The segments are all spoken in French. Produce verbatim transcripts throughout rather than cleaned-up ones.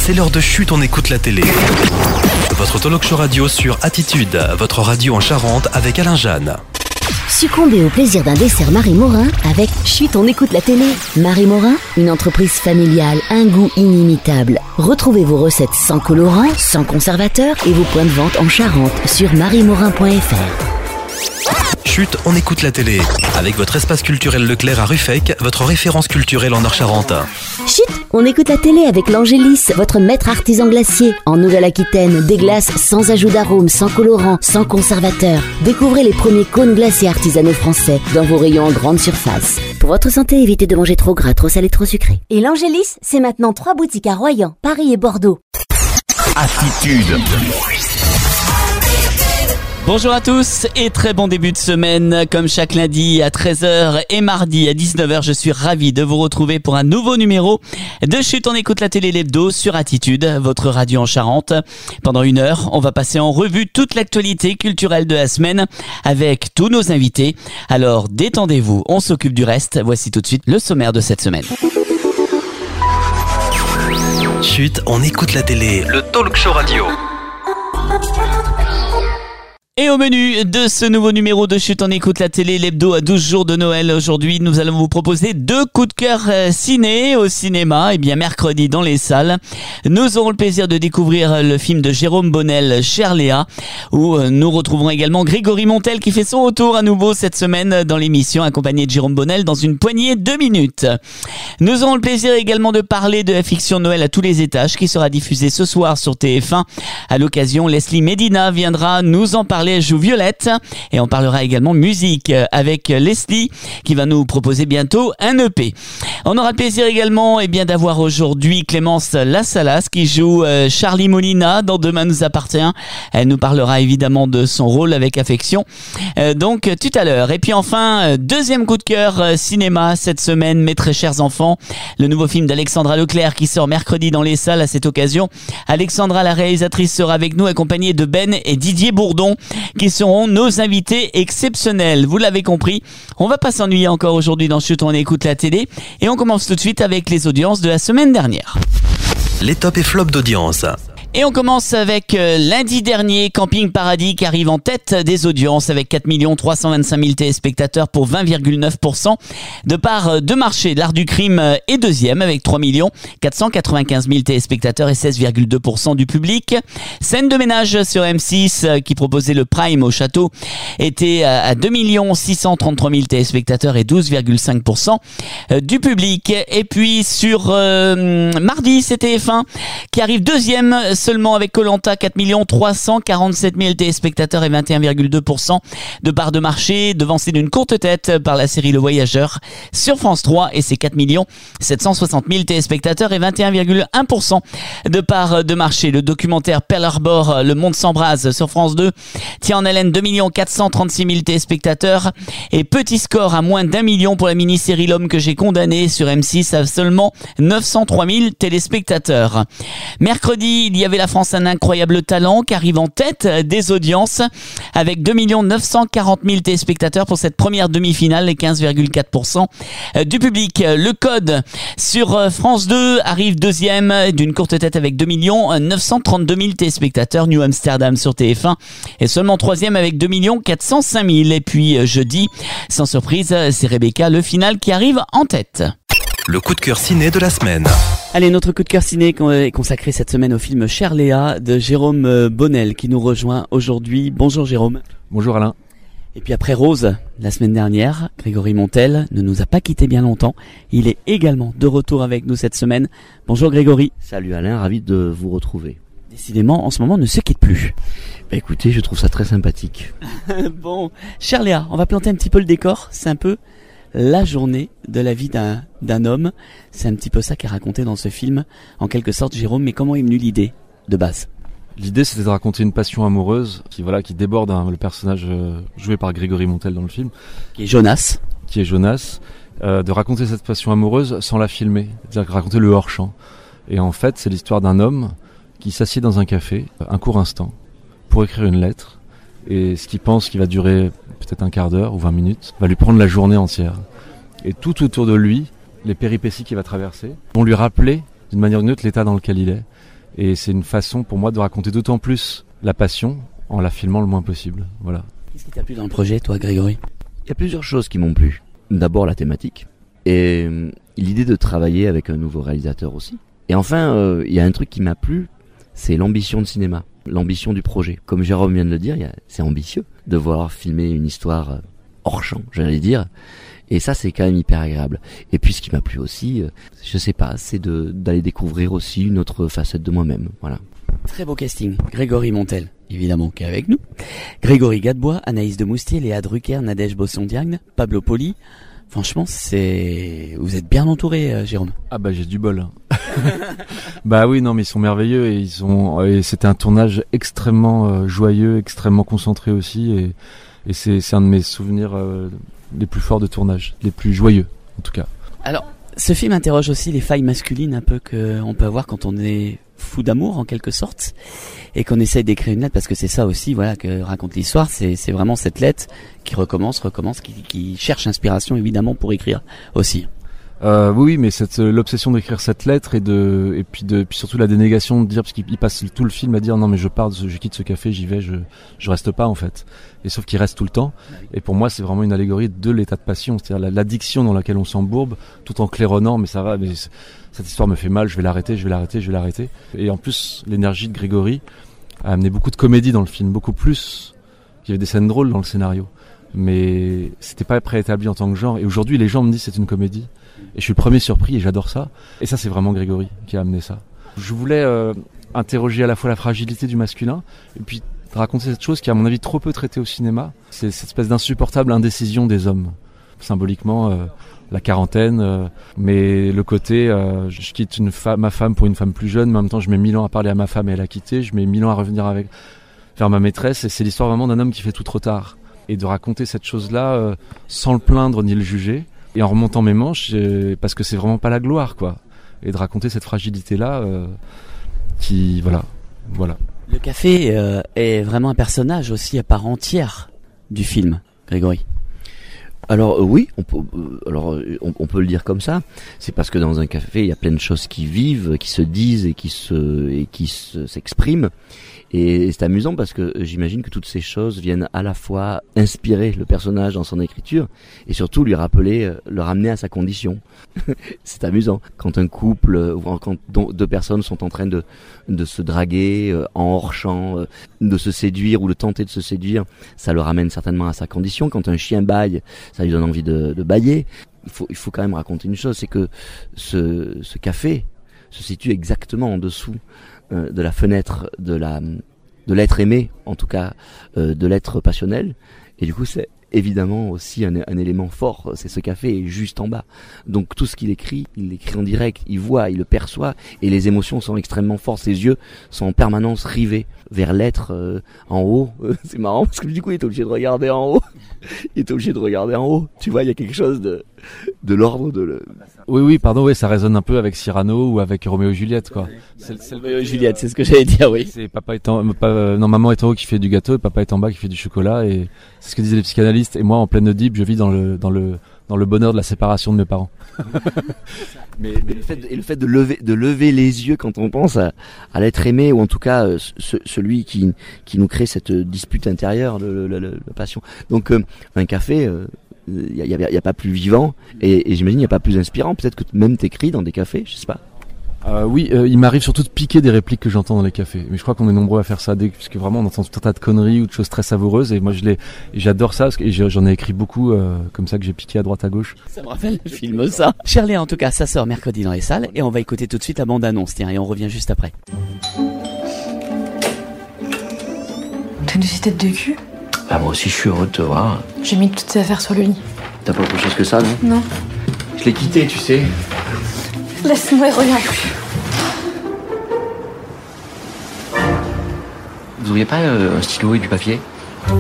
c'est l'heure de Chut, on écoute la télé. Votre talk show radio sur Attitude, votre radio en Charente avec Alain Jeanne. Succombez au plaisir d'un dessert Marie Morin avec Chut, on écoute la télé. Marie Morin, une entreprise familiale, un goût inimitable. Retrouvez vos recettes sans colorant, sans conservateur et vos points de vente en Charente sur marie morin point f r. Chut, on écoute la télé. Avec votre espace culturel Leclerc à Ruffec, votre référence culturelle en Nord-Charente. Chut, on écoute la télé avec l'Angélis, votre maître artisan glacier. En Nouvelle-Aquitaine, des glaces sans ajout d'arôme, sans colorant, sans conservateur. Découvrez les premiers cônes glacés artisanaux français dans vos rayons en grande surface. Pour votre santé, évitez de manger trop gras, trop salé, trop sucré. Et l'Angélis, c'est maintenant trois boutiques à Royan, Paris et Bordeaux. Attitude. Bonjour à tous et très bon début de semaine. Comme chaque lundi à treize heures et mardi à dix-neuf heures, je suis ravi de vous retrouver pour un nouveau numéro de Chut, on écoute la télé l'hebdo sur Attitude, votre radio en Charente. Pendant une heure, on va passer en revue toute l'actualité culturelle de la semaine avec tous nos invités. Alors détendez-vous, on s'occupe du reste. Voici tout de suite le sommaire de cette semaine. Chut, on écoute la télé, le talk show radio. Et au menu de ce nouveau numéro de Chut, on écoute la télé, l'hebdo à douze jours de Noël. Aujourd'hui, nous allons vous proposer deux coups de cœur ciné au cinéma. Et bien, mercredi dans les salles, nous aurons le plaisir de découvrir le film de Jérôme Bonnel, Chère Léa, où nous retrouverons également Grégory Montel qui fait son retour à nouveau cette semaine dans l'émission, accompagné de Jérôme Bonnel dans une poignée de minutes. Nous aurons le plaisir également de parler de la fiction Noël à tous les étages qui sera diffusée ce soir sur T F un. À l'occasion, Leslie Medina viendra nous en parler. Elle joue Violette et on parlera également musique avec Leslie qui va nous proposer bientôt un E P. On aura le plaisir également eh bien, d'avoir aujourd'hui Clémence Lassalas qui joue euh, Charlie Molina dans Demain nous appartient. Elle nous parlera évidemment de son rôle avec affection. Euh, donc tout à l'heure. Et puis enfin, deuxième coup de cœur euh, cinéma cette semaine, mes très chers enfants. Le nouveau film d'Alexandra Leclerc qui sort mercredi dans les salles à cette occasion. Alexandra, la réalisatrice, sera avec nous accompagnée de Ben et Didier Bourdon qui seront nos invités exceptionnels. Vous l'avez compris, on va pas s'ennuyer encore aujourd'hui dans Chut, on écoute la télé et on commence tout de suite avec les audiences de la semaine dernière. Les tops et flops d'audience. Et on commence avec euh, lundi dernier, Camping Paradis qui arrive en tête des audiences avec quatre millions trois cent vingt-cinq mille téléspectateurs pour vingt virgule neuf pour cent. De part de marché, L'Art du Crime est deuxième avec trois millions quatre cent quatre-vingt-quinze mille téléspectateurs et seize virgule deux pour cent du public. Scène de ménage sur M six qui proposait le Prime au château était à deux millions six cent trente-trois mille téléspectateurs et douze virgule cinq pour cent du public. Et puis sur euh, mardi, c'est T F un qui arrive deuxième seulement avec Koh-Lanta, quatre millions trois cent quarante-sept mille téléspectateurs et vingt et un virgule deux pour cent de part de marché, devancé d'une courte tête par la série Le Voyageur sur France trois et ses quatre millions sept cent soixante mille téléspectateurs et vingt et un virgule un pour cent de part de marché. Le documentaire Pearl Harbor, Le Monde s'embrase sur France deux tient en haleine deux millions quatre cent trente-six mille téléspectateurs et petit score à moins d'un million pour la mini-série L'Homme que j'ai condamné sur M six à seulement neuf cent trois mille téléspectateurs. Mercredi, il y avait La France un incroyable talent qui arrive en tête des audiences avec deux millions neuf cent quarante mille téléspectateurs pour cette première demi-finale et quinze virgule quatre pour cent du public. Le Code sur France deux arrive deuxième d'une courte tête avec deux millions neuf cent trente-deux mille téléspectateurs. New Amsterdam sur T F un est seulement troisième avec deux millions quatre cent cinq mille. Et puis jeudi, sans surprise, c'est Rebecca, le final qui arrive en tête. Le coup de cœur ciné de la semaine. Allez, notre coup de cœur ciné est consacré cette semaine au film Chère Léa de Jérôme Bonnel qui nous rejoint aujourd'hui. Bonjour Jérôme. Bonjour Alain. Et puis après Rose, la semaine dernière, Grégory Montel ne nous a pas quitté bien longtemps. Il est également de retour avec nous cette semaine. Bonjour Grégory. Salut Alain, ravi de vous retrouver. Décidément, en ce moment, on ne se quitte plus. Bah écoutez, je trouve ça très sympathique. Bon, Chère Léa, on va planter un petit peu le décor. C'est un peu la journée de la vie d'un, d'un homme. C'est un petit peu ça qui est raconté dans ce film, en quelque sorte, Jérôme. Mais comment est venue l'idée de base ? L'idée, c'était de raconter une passion amoureuse qui, voilà, qui déborde hein, le personnage euh, joué par Grégory Montel dans le film. Qui est Jonas. Qui est Jonas. Euh, de raconter cette passion amoureuse sans la filmer. C'est-à-dire raconter le hors-champ. Et en fait, c'est l'histoire d'un homme qui s'assied dans un café, un court instant, pour écrire une lettre. Et ce qu'il pense qui va durer peut-être un quart d'heure ou vingt minutes, va lui prendre la journée entière. Et tout autour de lui, les péripéties qu'il va traverser, vont lui rappeler d'une manière ou d'une autre l'état dans lequel il est. Et c'est une façon pour moi de raconter d'autant plus la passion en la filmant le moins possible. Voilà. Qu'est-ce qui t'a plu dans le projet, toi, Grégory ? Il y a plusieurs choses qui m'ont plu. D'abord la thématique et euh, l'idée de travailler avec un nouveau réalisateur aussi. Et enfin, euh, il y a un truc qui m'a plu, c'est l'ambition de cinéma, l'ambition du projet. Comme Jérôme vient de le dire, il y a, c'est ambitieux de vouloir filmer une histoire hors champ, j'allais dire. Et ça, c'est quand même hyper agréable. Et puis, ce qui m'a plu aussi, euh, je sais pas, c'est de, d'aller découvrir aussi une autre facette de moi-même. Voilà. Très beau casting. Grégory Montel, évidemment, qui est avec nous. Grégory Gadebois, Anaïs de Moustier, Léa Drucker, Nadège Bosson-Diagne, Pablo Poli. Franchement, c'est, vous êtes bien entouré, euh, Jérôme. Ah bah j'ai du bol. Bah oui, non mais ils sont merveilleux et ils ont, et c'était un tournage extrêmement euh, joyeux, extrêmement concentré aussi et, et c'est, c'est un de mes souvenirs euh, les plus forts de tournage, les plus joyeux en tout cas. Alors, ce film interroge aussi les failles masculines un peu qu'on peut avoir quand on est fou d'amour en quelque sorte et qu'on essaye d'écrire une lettre, parce que c'est ça aussi, voilà, que raconte l'histoire, c'est, c'est vraiment cette lettre qui recommence, recommence, qui, qui cherche inspiration évidemment pour écrire aussi. Euh, oui, mais cette, l'obsession d'écrire cette lettre et de, et puis de, puis surtout la dénégation de dire, parce qu'il passe tout le film à dire non mais je pars, je quitte ce café, j'y vais, je, je reste pas en fait. Et sauf qu'il reste tout le temps. Et pour moi, c'est vraiment une allégorie de l'état de passion, c'est-à-dire l'addiction dans laquelle on s'embourbe, tout en claironnant, mais ça va, mais cette histoire me fait mal, je vais l'arrêter, je vais l'arrêter, je vais l'arrêter. Et en plus, l'énergie de Grégory a amené beaucoup de comédie dans le film, beaucoup plus. Il y avait des scènes drôles dans le scénario, mais c'était pas préétabli en tant que genre. Et aujourd'hui, les gens me disent c'est une comédie. Et je suis le premier surpris et j'adore ça. Et ça, c'est vraiment Grégory qui a amené ça. Je voulais euh, interroger à la fois la fragilité du masculin et puis raconter cette chose qui est à mon avis trop peu traitée au cinéma. C'est cette espèce d'insupportable indécision des hommes. Symboliquement, euh, la quarantaine, euh, mais le côté euh, je quitte une femme, ma femme pour une femme plus jeune, mais en même temps je mets mille ans à parler à ma femme et elle a quitté, je mets mille ans à revenir avec vers ma maîtresse, et c'est l'histoire vraiment d'un homme qui fait tout trop tard. Et de raconter cette chose-là euh, sans le plaindre ni le juger, et en remontant mes manches, euh, parce que c'est vraiment pas la gloire, quoi. Et de raconter cette fragilité-là, euh, qui, voilà, voilà. Le café euh, est vraiment un personnage aussi à part entière du film, Grégory. Alors euh, oui, on peut, euh, alors euh, on, on peut le dire comme ça. C'est parce que dans un café, il y a plein de choses qui vivent, qui se disent et qui se et qui se, s'expriment. Et c'est amusant parce que j'imagine que toutes ces choses viennent à la fois inspirer le personnage dans son écriture et surtout lui rappeler, le ramener à sa condition. C'est amusant. Quand un couple ou quand deux personnes sont en train de, de se draguer en hors-champ, de se séduire ou de tenter de se séduire, ça le ramène certainement à sa condition. Quand un chien bâille, ça lui donne envie de, de bâiller. Il faut, il faut quand même raconter une chose, c'est que ce, ce café se situe exactement en dessous de la fenêtre de la de l'être aimé, en tout cas euh, de l'être passionnel, et du coup c'est évidemment aussi un, un élément fort, c'est ce café est juste en bas, donc tout ce qu'il écrit, il l'écrit en direct, il voit, il le perçoit, et les émotions sont extrêmement fortes, ses yeux sont en permanence rivés vers l'être euh, en haut. Euh, c'est marrant parce que du coup il est obligé de regarder en haut, il est obligé de regarder en haut, tu vois, il y a quelque chose de de l'ordre de le... Oui, oui, pardon, oui, ça résonne un peu avec Cyrano ou avec Roméo et Juliette, quoi. C'est, c'est Roméo et Juliette, c'est ce que j'allais dire, oui. C'est papa est en, pas, non, maman est en haut qui fait du gâteau et papa est en bas qui fait du chocolat, et c'est ce que disaient les psychanalystes. Et moi, en pleine Oedipe, je vis dans le, dans le, dans le bonheur de la séparation de mes parents. mais, mais le fait, de, et le fait de lever, de lever les yeux quand on pense à, à l'être aimé, ou en tout cas, euh, ce, celui qui, qui nous crée cette dispute intérieure, le, le, le, la passion. Donc, euh, un café, euh, il y a, y a, y a pas plus vivant et, et j'imagine il y a pas plus inspirant. Peut-être que même t'écris dans des cafés, je sais pas. Euh, oui, euh, il m'arrive surtout de piquer des répliques que j'entends dans les cafés. Mais je crois qu'on est nombreux à faire ça, dès, parce que vraiment on entend tout un tas de conneries ou de choses très savoureuses. Et moi je l'ai, j'adore ça parce que j'en ai écrit beaucoup euh, comme ça que j'ai piqué à droite à gauche. Ça me rappelle le film ça. Shirley, en tout cas, ça sort mercredi dans les salles et on va écouter tout de suite la bande annonce. Tiens, et on revient juste après. T'as une petite tête de cul? Ah, moi aussi je suis heureux de te voir. J'ai mis toutes tes affaires sur le lit. T'as pas autre chose que ça, non? Non. Je l'ai quitté, tu sais. Laisse-moi y regarder plus. Vous auriez pas euh, un stylo et du papier? On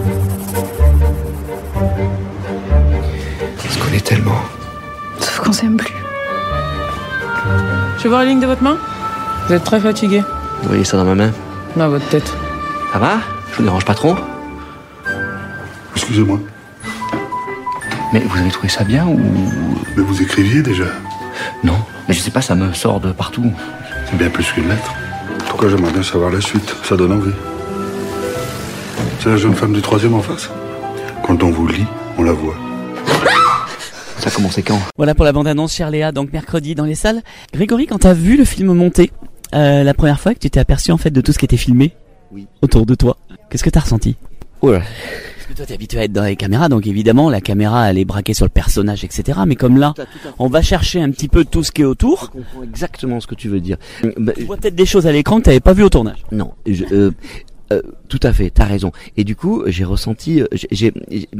se connaît tellement. Sauf qu'on s'aime plus. Je vais voir la ligne de votre main? Vous êtes très fatigué. Vous voyez ça dans ma main? Dans votre tête. Ça va? Je vous dérange pas trop? Excusez-moi. Mais vous avez trouvé ça bien ou... Mais vous écriviez déjà? Non, mais je sais pas, ça me sort de partout. C'est bien plus qu'une lettre. tout cas, j'aimerais bien savoir la suite. Ça donne envie. C'est la jeune femme du troisième en face. Quand on vous lit, on la voit. Ça a commencé quand? Voilà pour la bande-annonce, chère Léa, donc mercredi dans les salles. Grégory, quand t'as vu le film monter, euh, la première fois que tu t'es aperçu en fait de tout ce qui était filmé oui. autour de toi, qu'est-ce que t'as ressenti? Oh là. Parce que toi t'es habitué à être dans les caméras, donc évidemment la caméra elle est braquée sur le personnage, et cetera. Mais comme là, on va chercher un petit peu tout ce qui est autour. Je comprends exactement ce que tu veux dire. Tu vois peut-être des choses à l'écran que t'avais pas vu au tournage. Non, je, euh, euh, tout à fait, t'as raison. Et du coup, j'ai ressenti, j'ai, j'ai,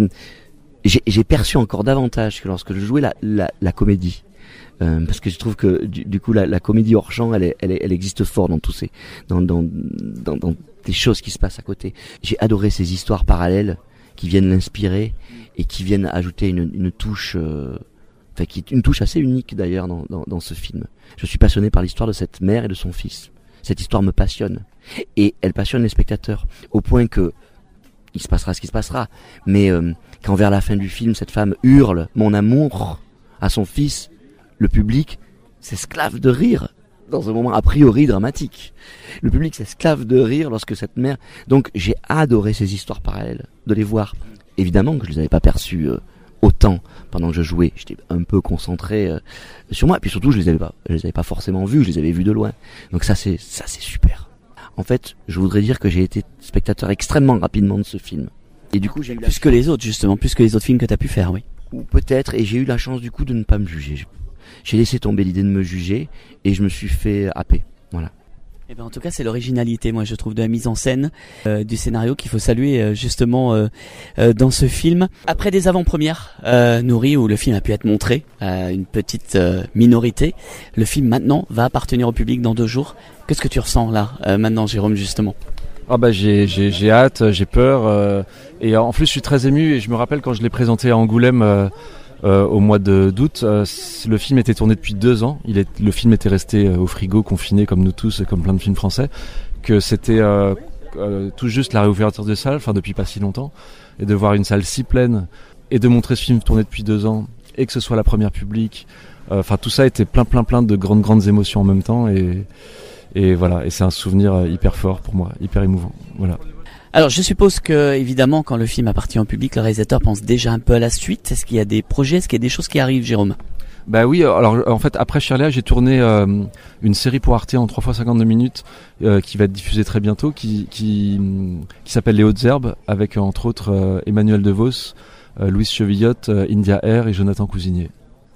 j'ai, j'ai perçu encore davantage que lorsque je jouais la, la, la comédie. Euh, parce que je trouve que du, du coup la, la comédie hors champ, elle, est, elle, est, elle existe fort dans tous ces, dans, dans, dans, dans des choses qui se passent à côté. J'ai adoré ces histoires parallèles qui viennent l'inspirer et qui viennent ajouter une, une touche, euh, enfin qui est une touche assez unique d'ailleurs dans, dans, dans ce film. Je suis passionné par l'histoire de cette mère et de son fils. Cette histoire me passionne et elle passionne les spectateurs au point que il se passera ce qui se passera. Mais euh, quand vers la fin du film cette femme hurle mon amour à son fils, le public s'esclave de rire dans un moment a priori dramatique. Le public s'esclave de rire lorsque cette mère... Donc j'ai adoré ces histoires parallèles, de les voir. Évidemment que je les avais pas perçues euh, autant pendant que je jouais. J'étais un peu concentré euh, sur moi. Et puis surtout, je les avais pas, je les avais pas forcément vus, je les avais vus de loin. Donc ça c'est, ça c'est super. En fait, je voudrais dire que j'ai été spectateur extrêmement rapidement de ce film. Et du coup, j'ai eu la plus que les autres justement, plus que les autres films que t'as pu faire, oui. Ou peut-être, et j'ai eu la chance du coup de ne pas me juger. J'ai laissé tomber l'idée de me juger et je me suis fait happer. Voilà. Eh ben en tout cas, c'est l'originalité, moi je trouve, de la mise en scène euh, du scénario qu'il faut saluer euh, justement euh, euh, dans ce film. Après des avant-premières euh, nourries où le film a pu être montré à une petite euh, minorité, le film maintenant va appartenir au public dans deux jours. Qu'est-ce que tu ressens là euh, maintenant, Jérôme, justement? Ah bah j'ai j'ai j'ai hâte, j'ai peur euh, et en plus je suis très ému et je me rappelle quand je l'ai présenté à Angoulême. Euh, Euh, au mois de d'août, euh, le film était tourné depuis deux ans. Il est, le film était resté euh, au frigo, confiné comme nous tous et comme plein de films français. Que c'était euh, euh, tout juste la réouverture de salle, enfin depuis pas si longtemps, et de voir une salle si pleine et de montrer ce film tourné depuis deux ans et que ce soit la première publique. Enfin euh, tout ça était plein plein plein de grandes grandes émotions en même temps et et voilà. Et c'est un souvenir hyper fort pour moi, hyper émouvant. Voilà. Alors je suppose que évidemment quand le film appartient au public, le réalisateur pense déjà un peu à la suite. Est-ce qu'il y a des projets, est-ce qu'il y a des choses qui arrivent, Jérôme? Bah oui, alors en fait après Chère Léa, j'ai tourné euh, une série pour Arte en trois fois cinquante-deux minutes euh, qui va être diffusée très bientôt, qui qui, qui s'appelle Les Hautes Herbes, avec entre autres euh, Emmanuel DeVos, euh, Louise Chevillotte, euh, India Air et Jonathan Cousinier.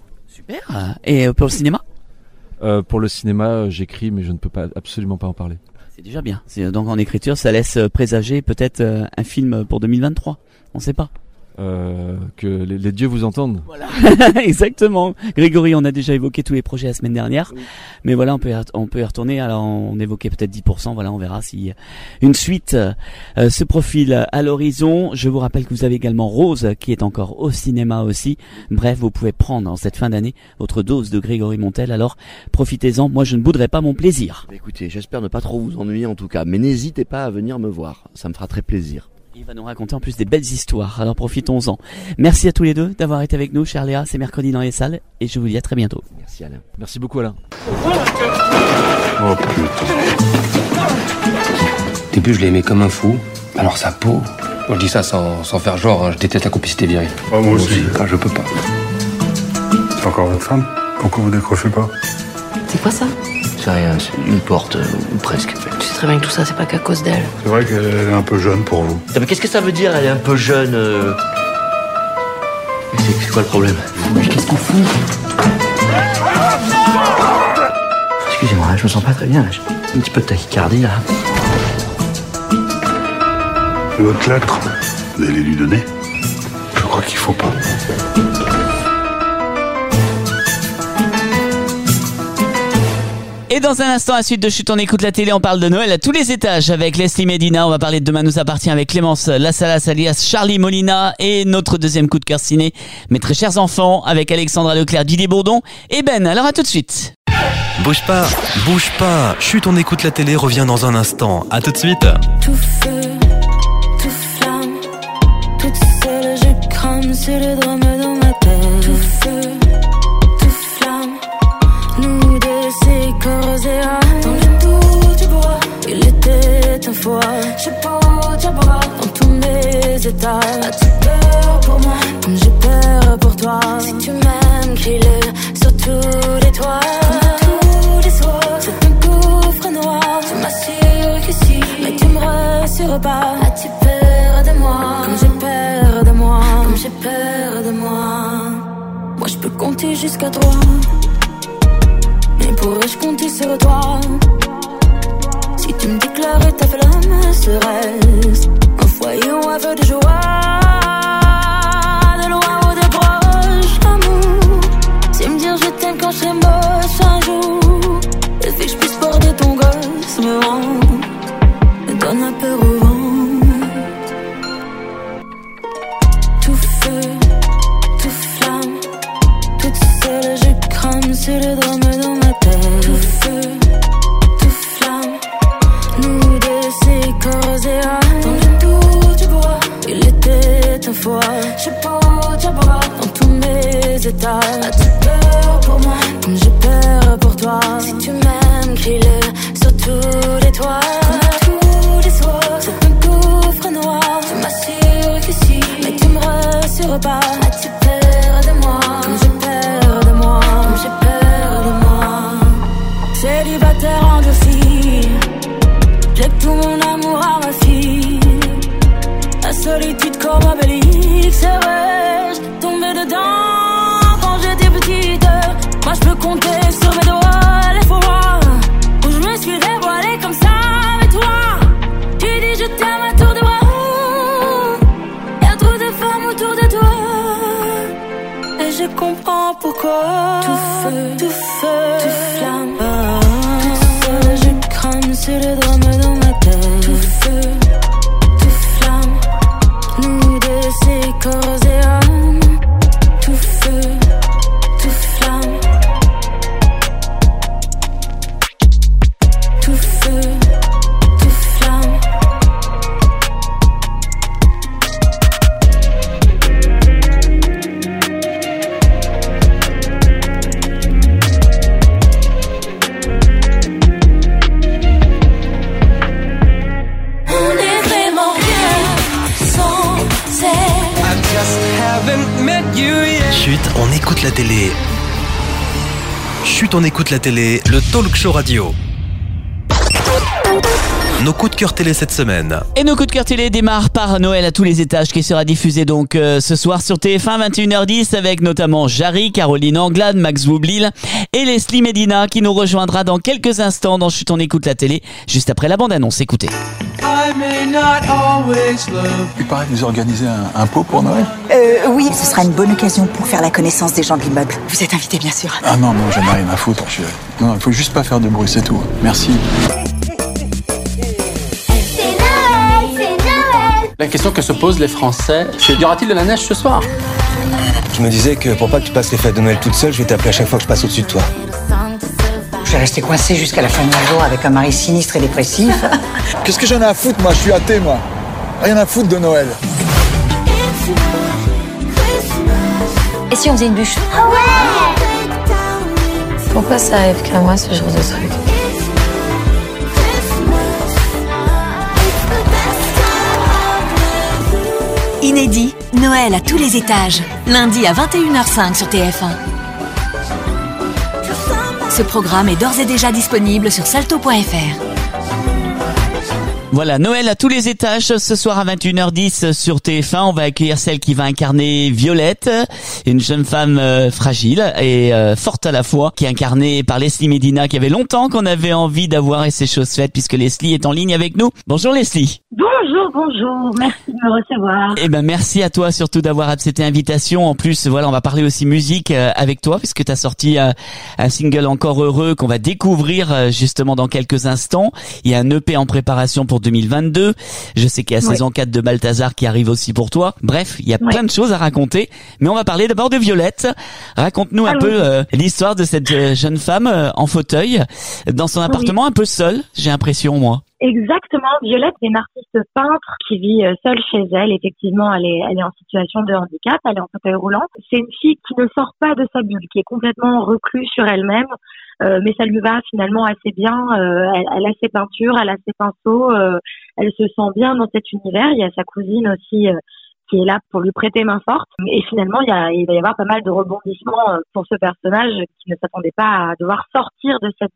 Super. Et pour le cinéma? euh, Pour le cinéma, j'écris mais je ne peux pas absolument pas en parler. C'est déjà bien. C'est donc en écriture, ça laisse présager peut-être euh, un film pour deux mille vingt-trois. On sait pas. Euh, que les, les dieux vous entendent. Voilà. Exactement. Grégory, on a déjà évoqué tous les projets la semaine dernière. Oui. Mais voilà, on peut, on peut y retourner. Alors, on évoquait peut-être dix pour cent. Voilà, on verra si une suite euh, se profile à l'horizon. Je vous rappelle que vous avez également Rose, qui est encore au cinéma aussi. Bref, vous pouvez prendre en cette fin d'année votre dose de Grégory Montel. Alors, profitez-en. Moi, je ne bouderai pas mon plaisir. Écoutez, j'espère ne pas trop vous ennuyer en tout cas. Mais n'hésitez pas à venir me voir. Ça me fera très plaisir. Il va nous raconter en plus des belles histoires, alors profitons-en. Merci à tous les deux d'avoir été avec nous, chère Léa, c'est mercredi dans les salles, et je vous dis à très bientôt. Merci Alain. Merci beaucoup Alain. Oh putain. Au début je l'ai aimé comme un fou, alors sa peau, moi je dis ça sans, sans faire genre, hein, je déteste la complicité virile. Oh, moi aussi. Ah, je peux pas. C'est encore votre femme? Pourquoi vous décrochez pas? C'est quoi ça? C'est rien, c'est une porte, euh, ou presque. Tu sais très bien que tout ça, c'est pas qu'à cause d'elle. C'est vrai qu'elle est un peu jeune pour vous. Mais qu'est-ce que ça veut dire, elle est un peu jeune euh... c'est, c'est quoi le problème? Mais qu'est-ce qu'on fout? Excusez-moi, je me sens pas très bien, là. J'ai un petit peu de tachycardie, là. Et votre lettre, vous allez lui donner? Je crois qu'il faut pas. Et dans un instant, à la suite de Chut, on écoute la télé, on parle de Noël à tous les étages avec Leslie Medina. On va parler de Demain nous appartient avec Clémence Lassalas alias Charlie Molina et notre deuxième coup de cœur ciné, Mes très chers enfants, avec Alexandra Leclerc, Didier Bourdon et Ben. Alors à tout de suite. Bouge pas, bouge pas. Chut, on écoute la télé, revient dans un instant. À tout de suite. Tout feu, tout flamme, toute seule je crame sur le drame dans ma tête. Tout feu, tout flamme, nous deux c'est corps et âme. Dans le dos du bois, qu'à toi. Mais pourrais-je compter sur toi? Si tu me déclarais ta flamme, serait-ce un foyer ou un feu de joie? De loin ou de proche, amour. C'est me dire je t'aime quand je serai moche un jour. Le fait que je puisse porter ton gosse me rend, me donne un peu au vent. Tout feu, tout flamme, toute seule je crame sur le drame dans ma tête. Tout feu, tout flamme, nous deux c'est corps et âme. Dans le doute du bois, il était une fois. Je porte à bois dans tous mes états. As-tu peur pour moi comme j'ai peur pour toi? Si tu m'aimes, crie-le sur tous les toits. Comme tous les soirs, c'est un gouffre noir. Tu m'assures que si, mais tu me rassures pas. As-tu peur de moi comme j'ai peur de moi? Comme j'ai peur de moi. Célibataire endurci, j'ai tout mon amour à ma fille. La solitude comme Obélix, c'est vrai, j'étais tombée dedans quand j'étais petite. Moi je peux compter sur mes doigts les fois où je me suis dévoilée comme ça avec toi. Tu dis je t'aime à tour de bras, y'a trop de femmes autour de toi. Et je comprends pourquoi. Tout feu, tout feu, tout flamme, ah, tout seul je crame sur le drame dans ma tête. Tout feu, tout flamme, nous deux c'est corps et âme. Tout feu, tout flamme, tout feu, tout flamme. On est vraiment bien sans Chut, on écoute la télé. Chut, on écoute la télé, le talk show radio. Nos coups de cœur télé cette semaine. Et nos coups de cœur télé démarrent par Noël à tous les étages qui sera diffusé donc euh, ce soir sur T F un vingt et une heures dix avec notamment Jarry, Caroline Anglade, Max Boublil et Leslie Medina qui nous rejoindra dans quelques instants dans Chut on écoute la télé juste après la bande-annonce. Écoutez. Il paraît que vous organisez un, un pot pour Noël. Euh, oui, ce sera une bonne occasion pour faire la connaissance des gens de l'immeuble. Vous êtes invités, bien sûr. Ah non, non, j'en ai rien à foutre. Je... Non, il faut juste pas faire de bruit, c'est tout. Merci. La question que se posent les Français, c'est y aura-t-il de la neige ce soir? Je me disais que pour pas que tu passes les fêtes de Noël toute seule, je vais t'appeler à chaque fois que je passe au-dessus de toi. Je vais rester coincée jusqu'à la fin de mon jour avec un mari sinistre et dépressif. Qu'est-ce que j'en ai à foutre, moi? Je suis athée, moi. Rien à foutre de Noël. Et si on faisait une bûche? Ah ouais! Pourquoi ça arrive qu'à moi ce genre de truc? Inédit, Noël à tous les étages. Lundi à vingt et une heures cinq sur T F un. Ce programme est d'ores et déjà disponible sur salto point f r. Voilà, Noël à tous les étages, ce soir à vingt et une heures dix sur T F un. On va accueillir celle qui va incarner Violette, une jeune femme euh, fragile et euh, forte à la fois, qui est incarnée par Leslie Medina, qui avait longtemps qu'on avait envie d'avoir et ses choses faites, puisque Leslie est en ligne avec nous. Bonjour Leslie. Bonjour, bonjour, merci de me recevoir. Eh ben merci à toi surtout d'avoir accepté l'invitation. En plus, voilà, on va parler aussi musique euh, avec toi, puisque tu as sorti euh, un single Encore heureux qu'on va découvrir euh, justement dans quelques instants. Il y a un E P en préparation pour deux mille vingt-deux. Je sais qu'il y a ouais. saison quatre de Balthazar qui arrive aussi pour toi. Bref, il y a ouais. plein de choses à raconter. Mais on va parler d'abord de Violette. Raconte-nous un Allons. peu euh, l'histoire de cette euh, jeune femme euh, en fauteuil, dans son appartement oui. un peu seule, j'ai l'impression, moi. Exactement. Violette est une artiste peintre qui vit seule chez elle. Effectivement, elle est, elle est en situation de handicap, elle est en fauteuil roulant. C'est une fille qui ne sort pas de sa bulle, qui est complètement recluse sur elle-même. Euh, mais ça lui va finalement assez bien. Euh, elle, elle a ses peintures, elle a ses pinceaux, euh, elle se sent bien dans cet univers. Il y a sa cousine aussi euh, qui est là pour lui prêter main forte. Et finalement, il, y a, il va y avoir pas mal de rebondissements pour ce personnage qui ne s'attendait pas à devoir sortir de cette bulle.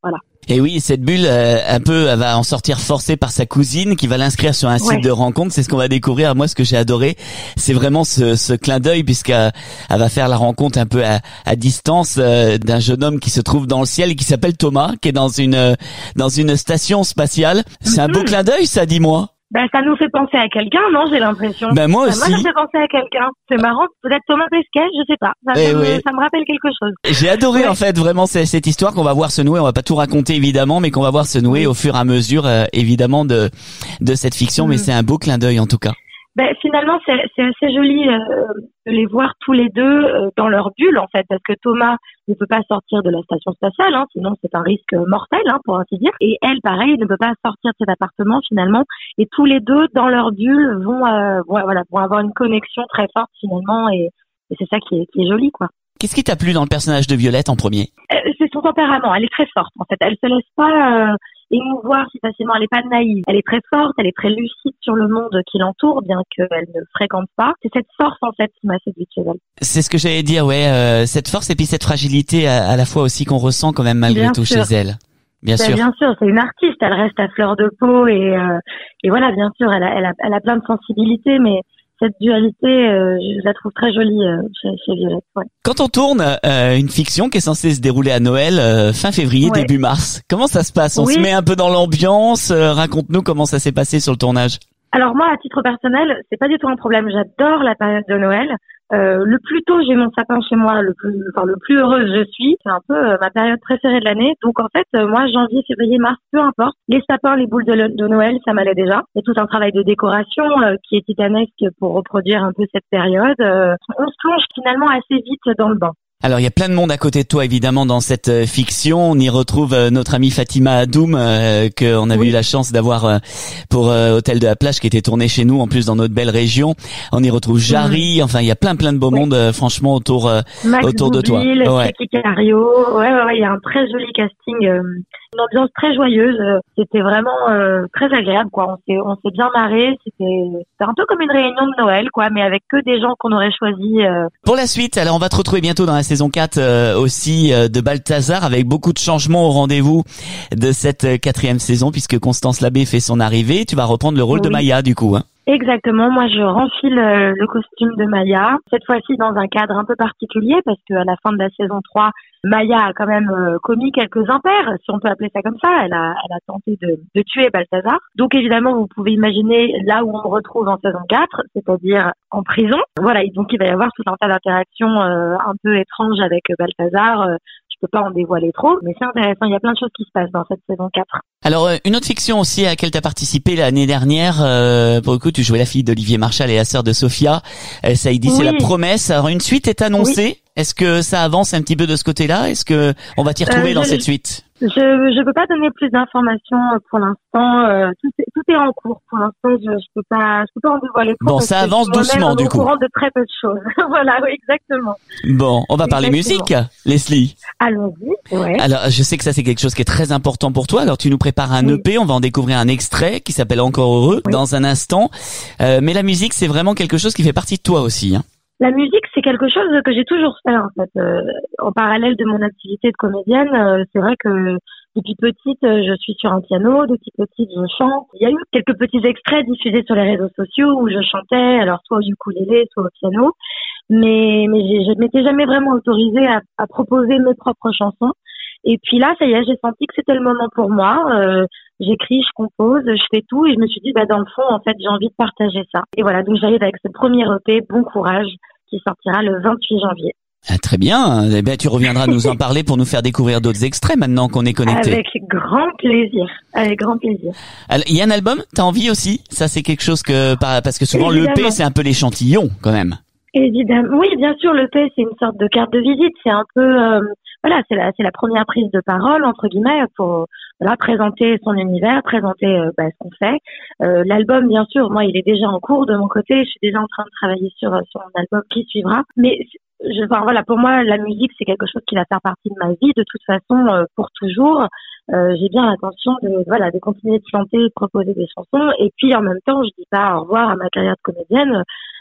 Voilà. Et oui, cette bulle, euh, un peu, elle va en sortir forcée par sa cousine qui va l'inscrire sur un site Ouais. de rencontre. C'est ce qu'on va découvrir. Moi, ce que j'ai adoré, c'est vraiment ce, ce clin d'œil puisqu'elle elle va faire la rencontre un peu à, à distance euh, d'un jeune homme qui se trouve dans le ciel et qui s'appelle Thomas, qui est dans une euh, dans une station spatiale. C'est un beau clin d'œil, ça, dis-moi. Ben, ça nous fait penser à quelqu'un, non, j'ai l'impression. Ben, moi Ben, aussi. Moi, ça me fait penser à quelqu'un. C'est marrant. Peut-être Thomas Pesquet, je sais pas. Ça, Eh ça me, oui. ça me rappelle quelque chose. J'ai adoré Ouais. en fait vraiment c- cette histoire qu'on va voir se nouer. On va pas tout raconter évidemment, mais qu'on va voir se nouer au fur et à mesure euh, évidemment de de cette fiction. Mais Mhm. c'est un beau clin d'œil en tout cas. Ben, finalement, c'est, c'est assez joli euh, de les voir tous les deux euh, dans leur bulle, en fait, parce que Thomas ne peut pas sortir de la station spatiale, hein, sinon c'est un risque mortel, hein, pour ainsi dire. Et elle, pareil, ne peut pas sortir de cet appartement, finalement. Et tous les deux, dans leur bulle, vont, euh, vont, voilà, vont avoir une connexion très forte, finalement, et, et c'est ça qui est, qui est joli, quoi. Qu'est-ce qui t'a plu dans le personnage de Violette en premier? Euh, c'est son tempérament. Elle est très forte, en fait. Elle se laisse pas euh, émouvoir si facilement. Elle est pas naïve. Elle est très forte. Elle est très lucide sur le monde qui l'entoure, bien qu'elle ne le fréquente pas. C'est cette force, en fait, qui m'a séduite chez elle. C'est ce que j'allais dire, ouais, euh, cette force et puis cette fragilité à, à la fois aussi qu'on ressent quand même malgré Bien tout sûr. chez elle. Bien Ben, sûr. Bien sûr, c'est une artiste. Elle reste à fleur de peau et euh, et voilà, bien sûr, elle a, elle a, elle a plein de sensibilité, mais cette dualité, euh, je la trouve très jolie euh, chez, chez Violette. Ouais. Quand on tourne euh, une fiction qui est censée se dérouler à Noël, euh, fin février, Ouais. début mars, comment ça se passe? On Oui. se met un peu dans l'ambiance. euh, raconte-nous comment ça s'est passé sur le tournage. Alors moi, à titre personnel, c'est pas du tout un problème. J'adore la période de Noël. Euh, le plus tôt j'ai mon sapin chez moi, le plus, enfin le plus heureuse je suis. C'est un peu euh, ma période préférée de l'année. Donc en fait, euh, moi, janvier, février, mars, peu importe. Les sapins, les boules de, le- de Noël, ça m'allait déjà. Il y a tout un travail de décoration euh, qui est titanesque pour reproduire un peu cette période. Euh, on se plonge finalement assez vite dans le bain. Alors il y a plein de monde à côté de toi évidemment dans cette euh, fiction. On y retrouve euh, notre amie Fatima Adoum euh, que on avait eu la chance d'avoir euh, pour euh, Hôtel de la Plage qui était tourné chez nous en plus dans notre belle région. On y retrouve Jarry. Enfin il y a plein plein de beaux mondes euh, franchement autour euh, Max autour de toi. Boublil, Ouais. Jackie Cario, ouais, ouais, ouais, il y a un très joli casting, euh, une ambiance très joyeuse. euh, C'était vraiment euh, très agréable, quoi. On s'est, on s'est bien marré. C'était, c'était un peu comme une réunion de Noël, quoi, mais avec que des gens qu'on aurait choisis. Euh, Pour la suite, alors on va te retrouver bientôt dans la saison quatre euh, aussi euh, de Balthazar avec beaucoup de changements au rendez-vous de cette euh, quatrième saison puisque Constance Labbé fait son arrivée. Tu vas reprendre le rôle de Oui. Maya du coup. Hein. Exactement. Moi, je renfile euh, le costume de Maya. Cette fois-ci, dans un cadre un peu particulier, parce qu'à la fin de la saison trois, Maya a quand même euh, commis quelques impairs, si on peut appeler ça comme ça. Elle a, elle a tenté de, de tuer Balthazar. Donc, évidemment, vous pouvez imaginer là où on me retrouve en saison quatre, c'est-à-dire en prison. Voilà. Et donc, il va y avoir tout un tas d'interactions euh, un peu étranges avec Balthazar. Euh, je peux pas en dévoiler trop, mais c'est intéressant. Il y a plein de choses qui se passent dans cette saison quatre. Alors euh, une autre fiction aussi à laquelle tu as participé l'année dernière, euh, pour le coup tu jouais la fille d'Olivier Marchal et la sœur de Sophia, euh, Saïdi, c'est Oui. La Promesse. Alors une suite est annoncée. Est-ce que ça avance un petit peu de ce côté-là? Est-ce que on va t'y retrouver Euh, dans je- cette suite? Je je peux pas donner plus d'informations euh, pour l'instant. Euh, tout est tout est en cours pour l'instant. Je je peux pas je peux pas en dévoiler trop. Bon, parce ça que avance moi-même, doucement, on est du au coup. courant de très peu de choses. Voilà, oui, exactement. Bon, on va parler Exactement. musique, Leslie. Allons-y. Ouais. Alors, je sais que ça c'est quelque chose qui est très important pour toi. Alors, tu nous prépares un Oui. E P, on va en découvrir un extrait qui s'appelle Encore heureux dans un instant. Euh, mais la musique, c'est vraiment quelque chose qui fait partie de toi aussi. Hein. La musique, c'est quelque chose que j'ai toujours fait en fait. Euh, en parallèle de mon activité de comédienne, euh, c'est vrai que depuis petite, euh, je suis sur un piano. Depuis petite, je chante. Il y a eu quelques petits extraits diffusés sur les réseaux sociaux où je chantais, alors soit au ukulélé, soit au piano. Mais mais j'ai- je ne m'étais jamais vraiment autorisée à, à proposer mes propres chansons. Et puis là, ça y est, j'ai senti que c'était le moment pour moi. Euh, j'écris, je compose, je fais tout, et je me suis dit, bah dans le fond, en fait, j'ai envie de partager ça. Et voilà, donc j'arrive avec ce premier E P, Bon Courage, qui sortira le vingt-huit janvier. Ah, très bien. Eh ben, tu reviendras nous en parler pour nous faire découvrir d'autres extraits maintenant qu'on est connecté. Avec grand plaisir, avec grand plaisir. Alors, il y a un album, t'as envie aussi? Ça, c'est quelque chose que, parce que souvent l'E P, Évidemment. c'est un peu l'échantillon quand même. Évidemment, oui, bien sûr, le P, c'est une sorte de carte de visite. C'est un peu, euh, voilà, c'est la, c'est la première prise de parole entre guillemets pour, voilà, présenter son univers, présenter euh, bah, ce qu'on fait. Euh, l'album, bien sûr, moi, il est déjà en cours de mon côté. Je suis déjà en train de travailler sur sur un album qui suivra. Mais je, enfin, voilà, pour moi, la musique, c'est quelque chose qui va faire partie de ma vie de toute façon euh, pour toujours. Euh, j'ai bien l'intention de, voilà, de continuer de chanter, de proposer des chansons. Et puis en même temps, je dis pas au revoir à ma carrière de comédienne.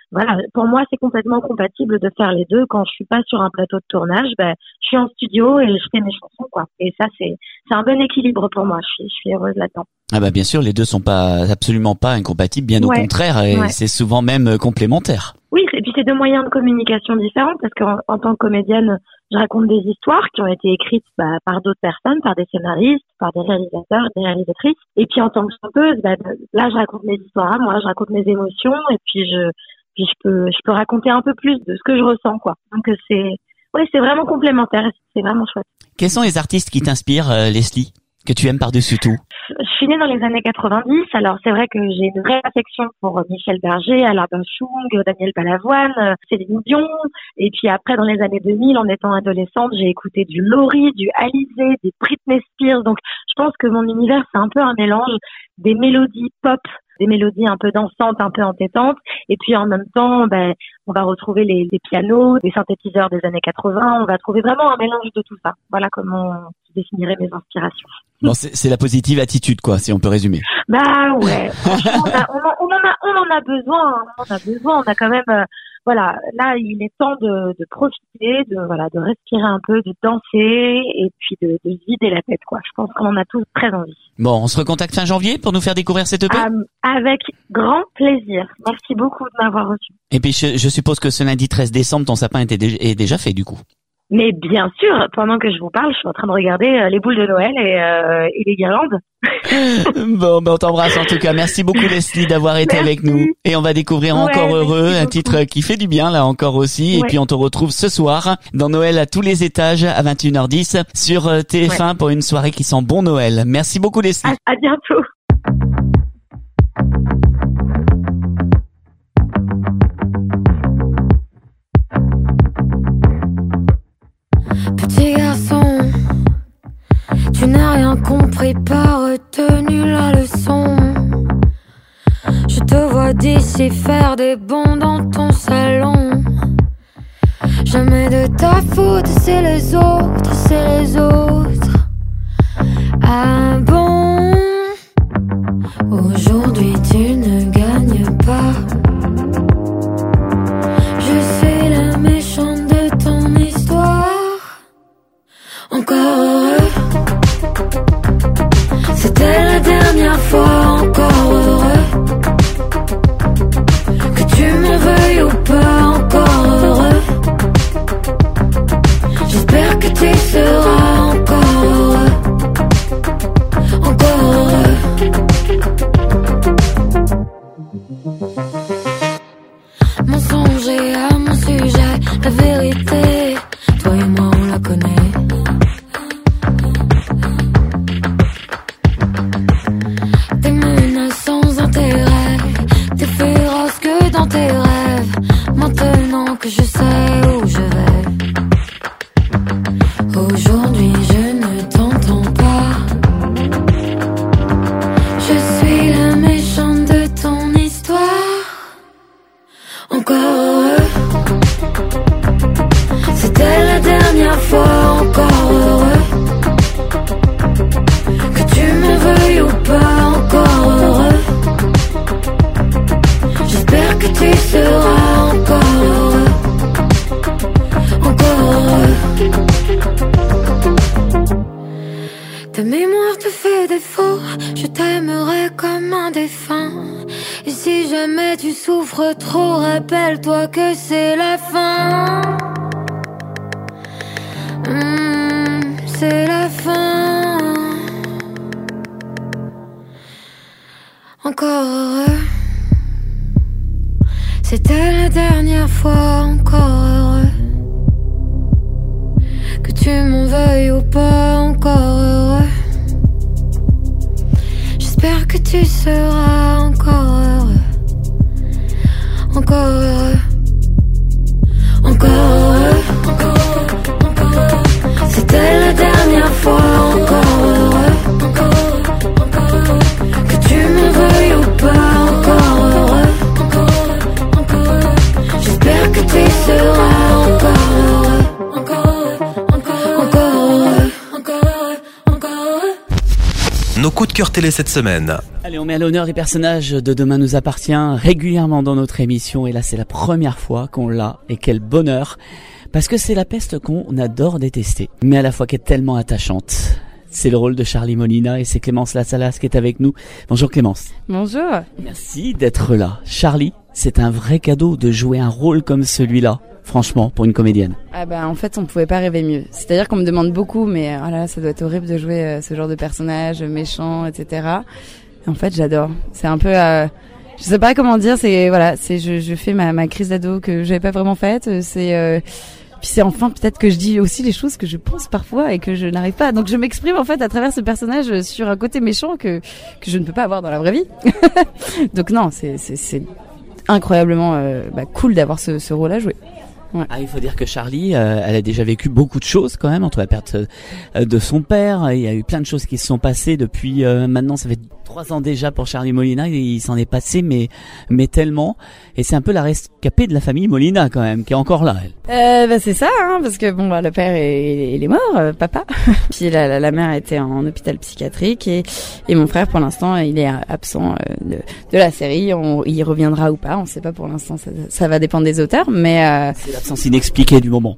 voilà, pour moi, c'est complètement compatible de faire les deux. Quand je suis pas sur un plateau de tournage, ben, je suis en studio et je fais mes chansons, quoi. Et ça, c'est, c'est un bon équilibre pour moi. Je suis, je suis heureuse là-dedans. Ah bah bien sûr, les deux sont pas absolument pas incompatibles, bien au Ouais, contraire, et ouais. c'est souvent même complémentaire. Oui, et puis c'est deux moyens de communication différents parce qu'en en tant que comédienne, je raconte des histoires qui ont été écrites bah, par d'autres personnes, par des scénaristes, par des réalisateurs, des réalisatrices. Et puis en tant que chanteuse, bah, là, je raconte mes histoires à moi, je raconte mes émotions et puis je, puis je peux, je peux raconter un peu plus de ce que je ressens, quoi. Donc c'est, ouais, c'est vraiment complémentaire, et c'est vraiment chouette. Quels sont les artistes qui t'inspirent, euh, Leslie, que tu aimes par-dessus tout? Je suis née dans les années quatre-vingt-dix, alors c'est vrai que j'ai une vraie affection pour Michel Berger, Alain Bachung, Daniel Balavoine, Céline Dion, et puis après dans les années deux mille, en étant adolescente, j'ai écouté du Laurie, du Alizé, des Britney Spears, donc je pense que mon univers c'est un peu un mélange des mélodies pop, des mélodies un peu dansantes, un peu entêtantes, et puis en même temps, ben, on va retrouver les, les pianos, des synthétiseurs des années quatre-vingts, on va trouver vraiment un mélange de tout ça. Voilà comment je définirais mes inspirations. Bon, c'est, c'est la positive attitude, quoi, si on peut résumer. Bah ouais, franchement, on, a, on, en, on en a, on en a besoin, hein, on en a besoin. On a quand même, euh, voilà, là il est temps de, de profiter, de voilà, de respirer un peu, de danser et puis de, de se vider la tête, quoi. Je pense qu'on en a tous très envie. Bon, on se recontacte fin janvier pour nous faire découvrir cette E P. Euh, avec grand plaisir. Merci beaucoup de m'avoir reçu. Et puis je, je suppose que ce lundi treize décembre, ton sapin était dé- est déjà fait du coup. Mais bien sûr, pendant que je vous parle, je suis en train de regarder euh, les boules de Noël et, euh, et les guirlandes. Bon, ben on t'embrasse en tout cas. Merci beaucoup Leslie d'avoir été Merci. avec nous. Et on va découvrir Ouais, Encore heureux, un beaucoup. titre qui fait du bien là encore aussi. Et Ouais. puis on te retrouve ce soir dans Noël à tous les étages à vingt et une heures dix sur euh, T F un Ouais. pour une soirée qui sent bon Noël. Merci beaucoup Leslie. À, à bientôt. Petit garçon, tu n'as rien compris, pas retenu la leçon. Je te vois d'ici faire des bonds dans ton salon. Jamais de ta faute, c'est les autres, c'est les autres. Ah bon? Aujourd'hui tu ne gagnes pas. Je suis la méchante de ton histoire. Encore heureux, c'était la dernière fois. Encore heureux, que tu m'en veuilles ou pas. Encore heureux, j'espère que tu seras encore heureux. Encore heureux. Mensonger à mon sujet, la vérité, toi et moi on la connaît. T'es menaces sans intérêt, t'es féroce que dans tes rêves. Maintenant que je sais où je vais, aujourd'hui je ne t'entends pas. Je suis la méchante de ton histoire. Encore heureux, c'était la dernière fois. Encore heureux, que tu m'en veuilles ou pas. Encore heureux, j'espère que tu seras encore heureux. Encore heureux. Ta mémoire te fait défaut, je t'aimerai comme un défunt. Et si jamais tu souffres trop, rappelle-toi que c'est la fin. Mmh, c'est la fin. Encore heureux, c'était la dernière fois. Encore heureux, que tu m'en veuilles ou pas. Encore heureux, j'espère que tu seras encore heureux. Encore heureux, encore heureux, encore heureux, encore heureux. C'était la dernière fois. Encore heureux, encore heureux, encore heureux. Que tu m'en veuilles ou pas. Encore heureux, encore heureux, encore heureux. J'espère que tu seras encore heureux. Encore heureux, encore heureux, encore heureux, encore heureux, encore heureux. nos coups de cœur télé cette semaine. Allez, on met à l'honneur les personnages de Demain nous appartient régulièrement dans notre émission. Et là, c'est la première fois qu'on l'a. Et quel bonheur. Parce que c'est la peste qu'on adore détester. Mais à la fois qui est tellement attachante. C'est le rôle de Charlie Molina et c'est Clémence Lassalas qui est avec nous. Bonjour Clémence. Bonjour. Merci d'être là. Charlie, c'est un vrai cadeau de jouer un rôle comme celui-là. Franchement, pour une comédienne. Ah bah en fait, on pouvait pas rêver mieux. C'est-à-dire qu'on me demande beaucoup, mais oh là, ça doit être horrible de jouer euh, ce genre de personnage méchant, et cetera. Et en fait, j'adore. C'est un peu, euh, je sais pas comment dire. C'est voilà, c'est je, je fais ma, ma crise d'ado que j'avais pas vraiment faite. C'est euh, puis c'est enfin peut-être que je dis aussi les choses que je pense parfois et que je n'arrive pas. Donc je m'exprime en fait à travers ce personnage sur un côté méchant que que je ne peux pas avoir dans la vraie vie. Donc non, c'est c'est c'est incroyablement euh, bah, cool d'avoir ce, ce rôle à jouer. Ouais. Ah, il faut dire que Charlie, euh, elle a déjà vécu beaucoup de choses quand même entre la perte euh, de son père. Il y a eu plein de choses qui se sont passées depuis euh, maintenant. Ça fait trois ans déjà pour Charlie Molina. Il, il s'en est passé, mais mais tellement. Et c'est un peu la rescapée de la famille Molina quand même, qui est encore là. Elle. Euh, bah c'est ça, hein, parce que bon, bah, le père est, il est mort, euh, papa. Puis la, la, la mère était en hôpital psychiatrique et et mon frère, pour l'instant, il est absent euh, de, de la série. On, il reviendra ou pas, on sait pas pour l'instant. Ça, ça va dépendre des auteurs, mais euh, c'est l'absence inexpliquée du moment.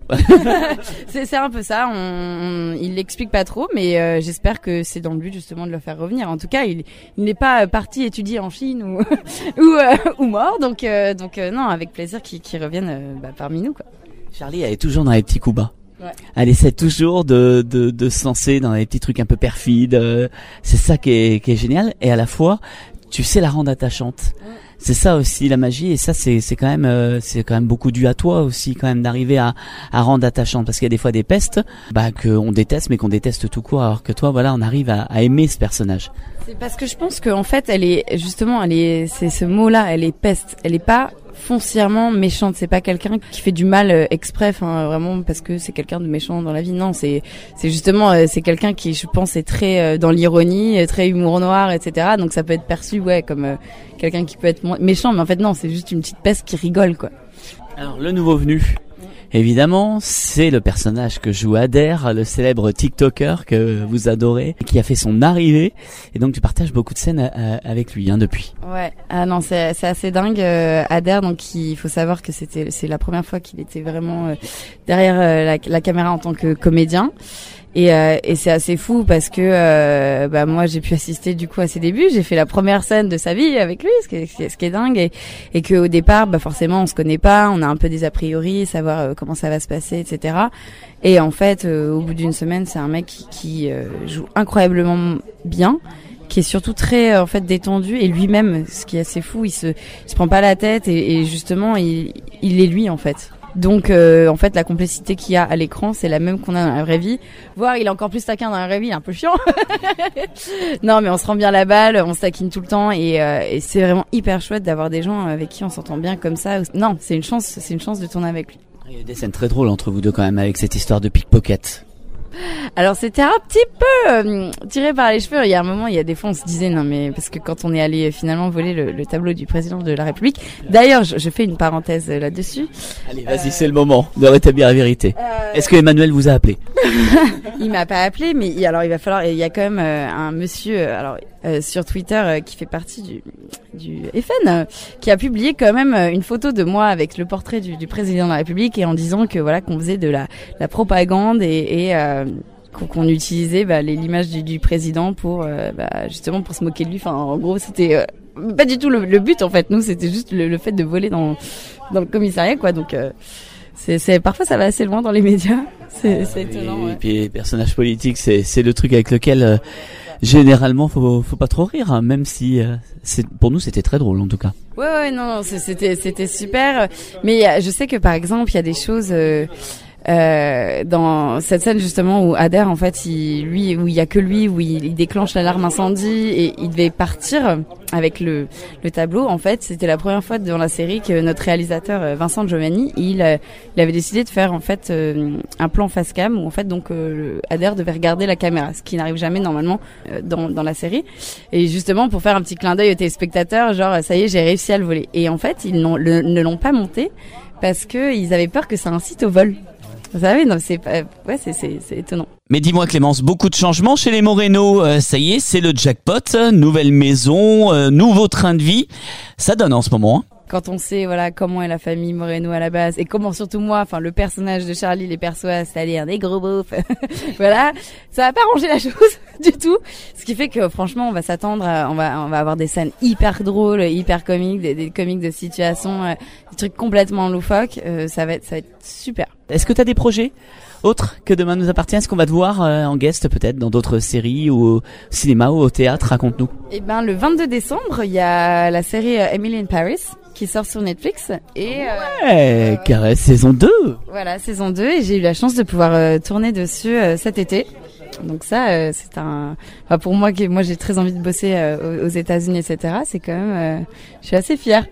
c'est, c'est un peu ça. On, on, il l'explique pas trop, mais euh, j'espère que c'est dans le but justement de le faire revenir. En tout cas, il, il n'est pas parti étudier en Chine ou ou, euh, ou mort, donc euh, donc euh, non, avec plaisir qu'il, qu'il revienne euh, bah, parmi nous quoi. Charlie, elle est toujours dans les petits coups bas. Ouais. Elle essaie toujours de, de, de se lancer dans les petits trucs un peu perfides. Euh, c'est ça qui est, qui est génial. Et à la fois, tu sais la rendre attachante. Ouais. C'est ça aussi la magie. Et ça, c'est, c'est quand même, euh, c'est quand même beaucoup dû à toi aussi, quand même, d'arriver à, à rendre attachante. Parce qu'il y a des fois des pestes, bah, qu'on déteste, mais qu'on déteste tout court. Alors que toi, voilà, on arrive à, à aimer ce personnage. C'est parce que je pense qu'en fait, elle est, justement, elle est, c'est ce mot-là, elle est peste. Elle est pas foncièrement méchante, c'est pas quelqu'un qui fait du mal euh, exprès, enfin vraiment parce que c'est quelqu'un de méchant dans la vie. Non, c'est c'est justement euh, c'est quelqu'un qui, je pense, est très euh, dans l'ironie, euh, très humour noir, et cetera. Donc ça peut être perçu ouais comme euh, quelqu'un qui peut être méchant, mais en fait non, c'est juste une petite peste qui rigole quoi. Alors le nouveau venu. Évidemment, c'est le personnage que joue Adair, le célèbre TikToker que vous adorez, qui a fait son arrivée. Et donc, tu partages beaucoup de scènes euh, avec lui hein, depuis. Ouais, ah non, c'est, c'est assez dingue. Euh, Adair, donc il faut savoir que c'était c'est la première fois qu'il était vraiment euh, derrière euh, la, la caméra en tant que comédien. Et, euh, et c'est assez fou parce que euh, bah moi j'ai pu assister du coup à ses débuts. J'ai fait la première scène de sa vie avec lui, ce qui est, ce qui est dingue, et, et que au départ, bah forcément on se connaît pas, on a un peu des a priori, savoir euh, comment ça va se passer, et cetera. Et en fait, euh, au bout d'une semaine, c'est un mec qui, qui euh, joue incroyablement bien, qui est surtout très euh, en fait détendu et lui-même, ce qui est assez fou. Il se, il se prend pas la tête et, et justement, il, il est lui en fait. Donc euh, en fait la complicité qu'il y a à l'écran c'est la même qu'on a dans la vraie vie, voire il est encore plus taquin dans la vraie vie, il est un peu chiant. Non mais on se rend bien la balle, on se taquine tout le temps et, euh, et c'est vraiment hyper chouette d'avoir des gens avec qui on s'entend bien comme ça. Non, c'est une chance, c'est une chance de tourner avec lui. Il y a des scènes très drôles entre vous deux quand même avec cette histoire de pickpocket. Alors c'était un petit peu euh, tiré par les cheveux. Il y a un moment, il y a des fois on se disait non mais parce que quand on est allé finalement voler le, le tableau du président de la République. D'ailleurs, je, je fais une parenthèse là-dessus. Allez, vas-y, euh... c'est le moment de rétablir la vérité. Euh... Est-ce que Emmanuel vous a appelé? Il m'a pas appelé, mais il, alors il va falloir. Il y a quand même euh, un monsieur alors euh, sur Twitter euh, qui fait partie du du F N euh, qui a publié quand même euh, une photo de moi avec le portrait du, du président de la République et en disant que voilà qu'on faisait de la la propagande et, et euh, qu'on utilisait bah, les, l'image du, du président pour euh, bah, justement pour se moquer de lui. Enfin, en gros, c'était euh, pas du tout le, le but en fait. Nous, c'était juste le, le fait de voler dans dans le commissariat, quoi. Donc, euh, c'est, c'est parfois ça va assez loin dans les médias. C'est, c'est étonnant. Et, ouais. et puis, les personnages politiques, c'est c'est le truc avec lequel euh, généralement faut faut pas trop rire, hein, même si euh, c'est pour nous c'était très drôle en tout cas. Ouais, ouais, non, non, c'était c'était super. Mais je sais que par exemple, il y a des choses. Euh, Euh, dans cette scène justement où Adair en fait il lui où il y a que lui où il, il déclenche l'alarme incendie et il devait partir avec le le tableau. En fait c'était la première fois dans la série que notre réalisateur Vincent Giovanni il, il avait décidé de faire en fait euh, un plan face cam où en fait donc euh, Adair devait regarder la caméra, ce qui n'arrive jamais normalement euh, dans dans la série, et justement pour faire un petit clin d'œil aux téléspectateurs, genre ça y est j'ai réussi à le voler. Et en fait ils n'ont, le, ne l'ont pas monté parce que ils avaient peur que ça incite au vol. Vous savez, non, c'est pas, ouais, c'est, c'est, c'est étonnant. Mais dis-moi Clémence, beaucoup de changements chez les Moreno, euh, ça y est, c'est le jackpot, nouvelle maison, euh, nouveau train de vie, ça donne en ce moment. Hein. Quand on sait voilà comment est la famille Moreno à la base et comment surtout moi, enfin le personnage de Charlie les perçoit, c'est-à-dire des gros beaufs, voilà, ça va pas ranger la chose du tout. Ce qui fait que franchement, on va s'attendre, à, on va on va avoir des scènes hyper drôles, hyper comiques, des, des comiques de situation, euh, des trucs complètement loufoques. Euh, ça va être ça va être super. Est-ce que tu as des projets autres que Demain nous appartient? Est-ce qu'on va te voir euh, en guest peut-être dans d'autres séries ou au cinéma ou au théâtre? Raconte-nous. Eh ben le vingt-deux décembre, il y a la série euh, Emily in Paris qui sort sur Netflix et euh, ouais, euh, Caresse saison deux. Voilà, saison deux et j'ai eu la chance de pouvoir euh, tourner dessus euh, cet été. Donc ça, euh, c'est un, enfin pour moi qui, moi j'ai très envie de bosser euh, aux États-Unis, et cetera. C'est quand même, euh, je suis assez fière.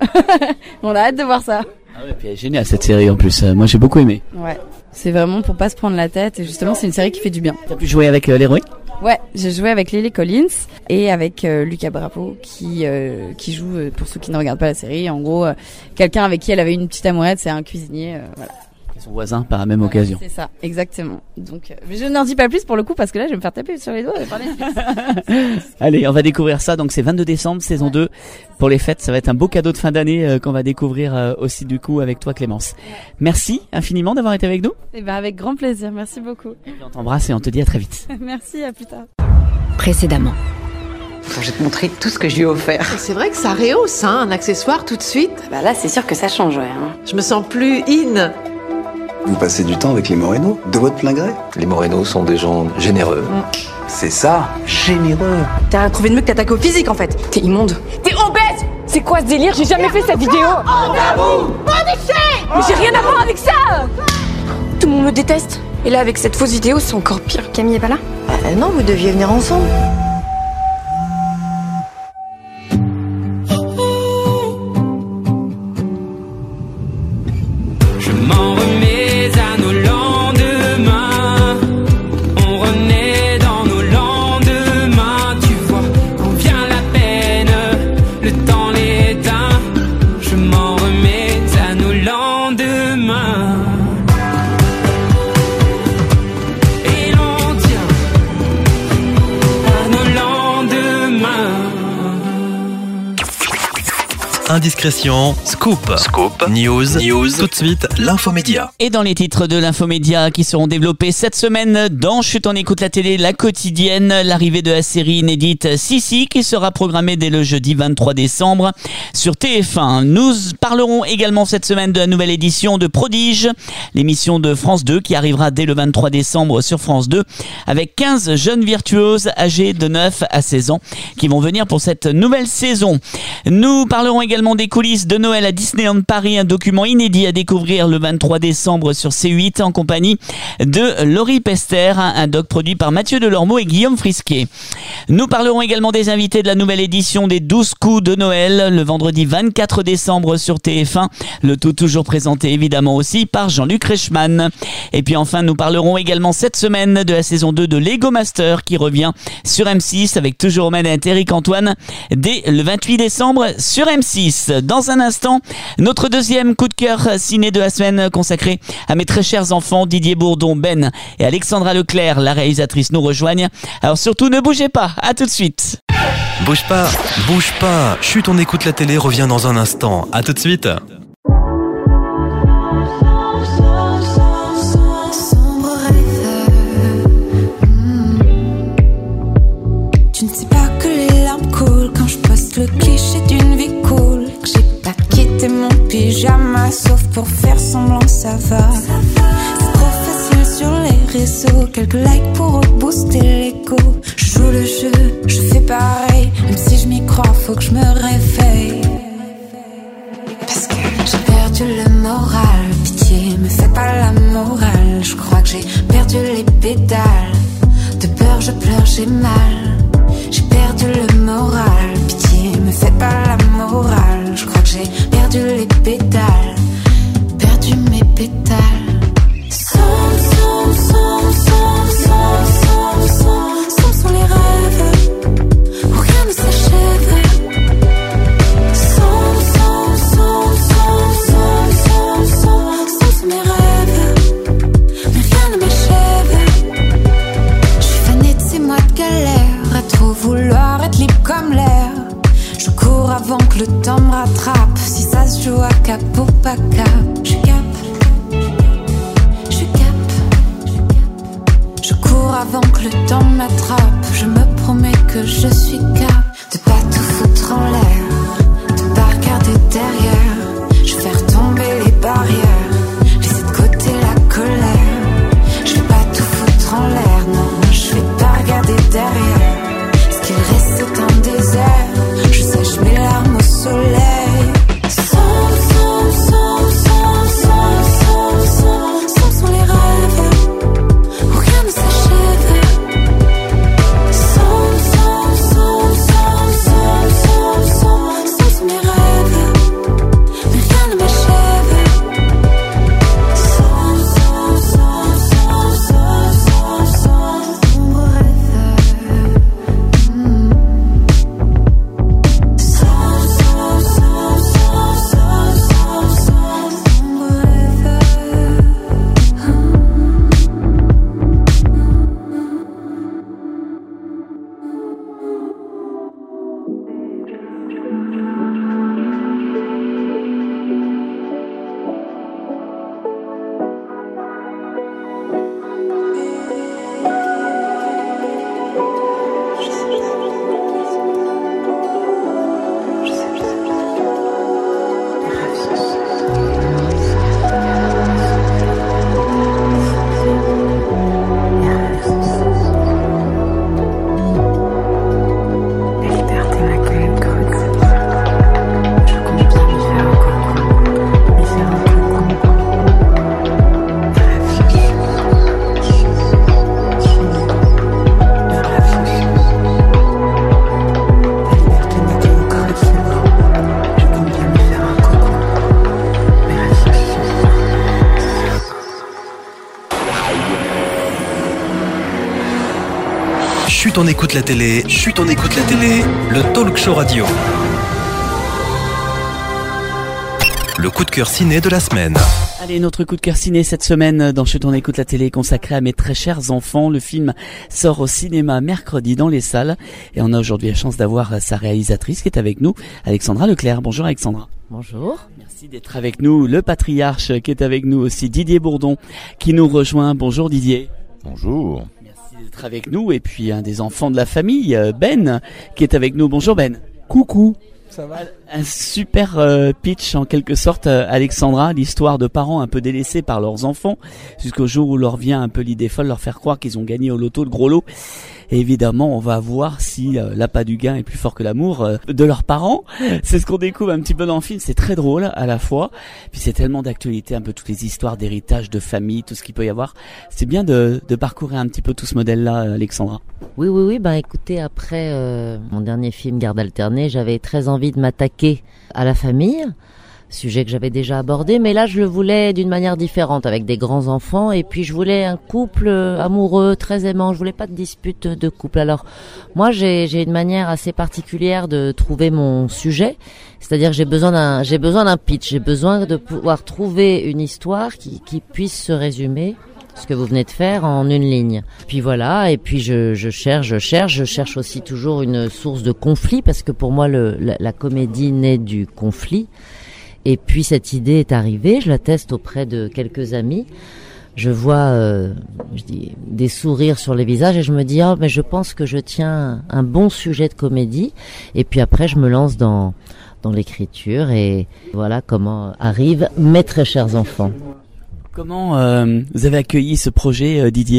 On a hâte de voir ça. Ah ouais, puis elle est géniale cette série en plus. Euh, moi j'ai beaucoup aimé. Ouais, c'est vraiment pour pas se prendre la tête et justement c'est une série qui fait du bien. T'as pu jouer avec euh, l'héroïne? Ouais, j'ai joué avec Lily Collins et avec euh, Lucas Bravo qui euh, qui joue, euh, pour ceux qui ne regardent pas la série, en gros euh, quelqu'un avec qui elle avait une petite amourette, c'est un cuisinier, euh, voilà. Son voisin par la même occasion. C'est ça, exactement. Donc, euh, mais je n'en dis pas plus pour le coup parce que là je vais me faire taper sur les doigts par Netflix. Allez, on va découvrir ça. Donc c'est vingt-deux décembre, saison deux. Pour les fêtes, ça va être un beau cadeau de fin d'année euh, qu'on va découvrir euh, aussi du coup avec toi Clémence. Merci infiniment d'avoir été avec nous. Et ben avec grand plaisir, merci beaucoup. Et on t'embrasse et on te dit à très vite. Merci, à plus tard. Précédemment. Je vais te montrer tout ce que je lui ai offert. C'est vrai que ça rehausse, hein, un accessoire tout de suite. Bah là, c'est sûr que ça change, ouais. Hein. Je me sens plus in. Vous passez du temps avec les Moreno, de votre plein gré? Les Moreno sont des gens généreux. Mm. C'est ça, généreux. T'as trouvé de mieux que t'attaquer au physique en fait. T'es immonde. T'es obèse. C'est quoi ce délire? J'ai jamais fait cette vidéo. Oh, vous pas déchet. Mais j'ai rien à voir avec ça. Tout le monde me déteste. Et là, avec cette fausse vidéo, c'est encore pire. Camille est pas là? Euh, non, vous deviez venir ensemble. Je m'en remets à nos lendemains. On renaît dans nos lendemains. Tu vois, quand vient la peine, le temps l'éteint. Je m'en remets à nos lendemains. Et l'on tient à nos lendemains. Indiscrétion, scoop, scoop, news, news, tout de suite, l'infomédia. Et dans les titres de l'infomédia qui seront développés cette semaine dans Chut on écoute la télé, la quotidienne, l'arrivée de la série inédite Sissi qui sera programmée dès le jeudi vingt-trois décembre sur T F un. Nous parlerons également cette semaine de la nouvelle édition de Prodige, l'émission de France deux qui arrivera dès le vingt-trois décembre sur France deux avec quinze jeunes virtuoses âgées de neuf à seize ans qui vont venir pour cette nouvelle saison. Nous parlerons également des coulisses de Noël à Disneyland Paris, un document inédit à découvrir le vingt-trois décembre sur C huit en compagnie de Laurie Pester, un doc produit par Mathieu Delormeau et Guillaume Frisquet. Nous parlerons également des invités de la nouvelle édition des douze coups de Noël le vendredi vingt-quatre décembre sur T F un, le tout toujours présenté évidemment aussi par Jean-Luc Reichmann. Et puis enfin nous parlerons également cette semaine de la saison deux de Lego Master qui revient sur M six avec toujours aux manettes Eric Antoine dès le vingt-huit décembre sur M six. Dans un instant, notre deuxième coup de cœur ciné de la semaine consacré à mes très chers enfants Didier Bourdon, Ben et Alexandra Leclerc, la réalisatrice, nous rejoignent. Alors surtout ne bougez pas, à tout de suite. Bouge pas, bouge pas, Chut on écoute la télé revient dans un instant, à tout de suite. Tu ne sais pas que les larmes coulent quand je poste le cliché d'une vie cool. Que j'ai pas quitté mon pyjama sauf pour faire semblant ça va. C'est trop facile sur les réseaux, quelques likes pour rebooster l'ego. Je joue le jeu, je fais pareil, même si je m'y crois, faut que je me réveille. Parce que j'ai perdu le moral, pitié, me fais pas la morale. Je crois que j'ai perdu les pédales, de peur je pleure, j'ai mal. J'ai perdu le moral, pitié, me fais pas la morale. Je crois que j'ai perdu les pédales, perdu mes pétales. Sombre, sombre, sombre, sombre, sombre, sombre, sombre, sombre sont les rêves où rien ne s'achève. Sombre, sombre, sombre, sombre, sombre, sombre, sombre, sombre sont mes rêves, mais rien ne m'achève. avant que le temps me rattrape. Si ça se joue à cap ou pas cap, je cap, je cap. Je cours avant que le temps m'attrape. Je me promets que je suis cap de pas tout foutre en l'air, de pas regarder derrière. Je vais faire tomber les barrières, laisser de côté la colère. Je vais pas tout foutre en l'air, non, je vais pas regarder derrière. Ce qu'il reste c'est un désert, je sèche mes larmes au soleil. Sombre, sombre, sombre, sombre, sombre, sombre, sombre, sombre sont les rêves où rien ne s'achève. Sombre, sombre, sombre, sombre, sombre, sombre, sombre, sombre sont mes rêves, mais rien ne m'achève. Sombre, sombre, sombre, sombre, sombre, sombre, sombre, sombre rêve. Mm. Sombre, sombre, sombre, sombre, sombre, sombre, sombre, sombre rêve. Chut, on écoute la télé, chut, on écoute la télé, le talk show radio. Le coup de cœur ciné de la semaine. Allez, notre coup de cœur ciné cette semaine dans Chut, on écoute la télé consacré à mes très chers enfants. Le film sort au cinéma mercredi dans les salles et on a aujourd'hui la chance d'avoir sa réalisatrice qui est avec nous, Alexandra Leclerc. Bonjour Alexandra. Bonjour. Merci d'être avec nous. Le patriarche qui est avec nous aussi, Didier Bourdon, qui nous rejoint. Bonjour Didier. Bonjour. Merci d'être avec nous. Et puis un des enfants de la famille, Ben, qui est avec nous. Bonjour Ben. Coucou. Ça va ? Un super euh, pitch en quelque sorte, euh, Alexandra, l'histoire de parents un peu délaissés par leurs enfants, jusqu'au jour où leur vient un peu l'idée folle, leur faire croire qu'ils ont gagné au loto le gros lot. Et évidemment, on va voir si euh, l'appât du gain est plus fort que l'amour euh, de leurs parents. C'est ce qu'on découvre un petit peu dans le film. C'est très drôle à la fois. Puis c'est tellement d'actualité, un peu toutes les histoires d'héritage, de famille, tout ce qu'il peut y avoir. C'est bien de, de parcourir un petit peu tout ce modèle-là, Alexandra. Oui, oui, oui. Ben écoutez, après euh, mon dernier film Garde alternée, j'avais très envie de m'attaquer à la famille. Sujet que j'avais déjà abordé, mais là je le voulais d'une manière différente, avec des grands enfants, et puis je voulais un couple amoureux, très aimant. Je voulais pas de dispute de couple. Alors moi j'ai j'ai une manière assez particulière de trouver mon sujet, c'est-à-dire que j'ai besoin d'un j'ai besoin d'un pitch, j'ai besoin de pouvoir trouver une histoire qui qui puisse se résumer, ce que vous venez de faire, en une ligne. Puis voilà, et puis je je cherche, je cherche, je cherche aussi toujours une source de conflit, parce que pour moi le la, la comédie naît du conflit. Et puis cette idée est arrivée, je la teste auprès de quelques amis. Je vois euh, je dis, des sourires sur les visages et je me dis ah mais je pense que je tiens un bon sujet de comédie. Et puis après je me lance dans dans l'écriture et voilà comment arrivent mes très chers enfants. Comment euh, vous avez accueilli ce projet, euh, Didier ?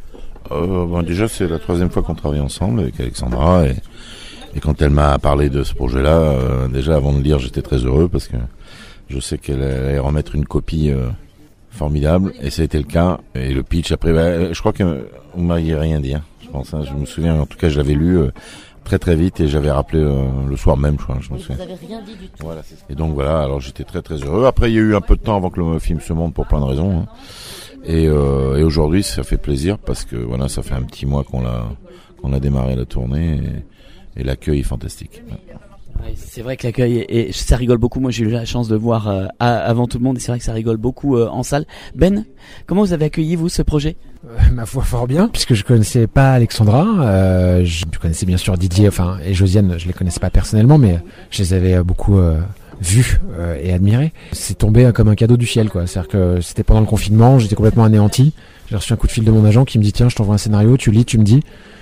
euh, bon, Déjà c'est la troisième fois qu'on travaille ensemble avec Alexandra et Et quand elle m'a parlé de ce projet-là, euh, déjà avant de le lire, j'étais très heureux parce que je sais qu'elle allait remettre une copie euh, formidable, et ça a été le cas. Et le pitch, après, bah, je crois que vous m'aviez rien dit. Hein, je pense, hein, je me souviens. En tout cas, je l'avais lu euh, très très vite et j'avais rappelé euh, le soir même, je crois. Je me souviens. Vous n'avez rien dit du tout. Voilà, c'est ça. Et donc voilà, alors j'étais très très heureux. Après, il y a eu un peu de temps avant que le film se monte pour plein de raisons. Hein. Et, euh, et aujourd'hui, ça fait plaisir parce que voilà, ça fait un petit mois qu'on l'a qu'on a démarré la tournée. Et, Et l'accueil est fantastique. Ouais, c'est vrai que l'accueil et ça rigole beaucoup. Moi, j'ai eu la chance de voir euh, avant tout le monde et c'est vrai que ça rigole beaucoup euh, en salle. Ben, comment vous avez accueilli vous ce projet? euh, Ma foi, fort bien, puisque je connaissais pas Alexandra. Euh, je, je connaissais bien sûr Didier, enfin et Josiane. Je les connaissais pas personnellement, mais je les avais beaucoup euh, vus euh, et admirés. C'est tombé comme un cadeau du ciel, quoi. C'est-à-dire que c'était pendant le confinement, j'étais complètement anéanti. J'ai reçu un coup de fil de mon agent qui me dit tiens, je t'envoie un scénario, tu lis, tu me dis.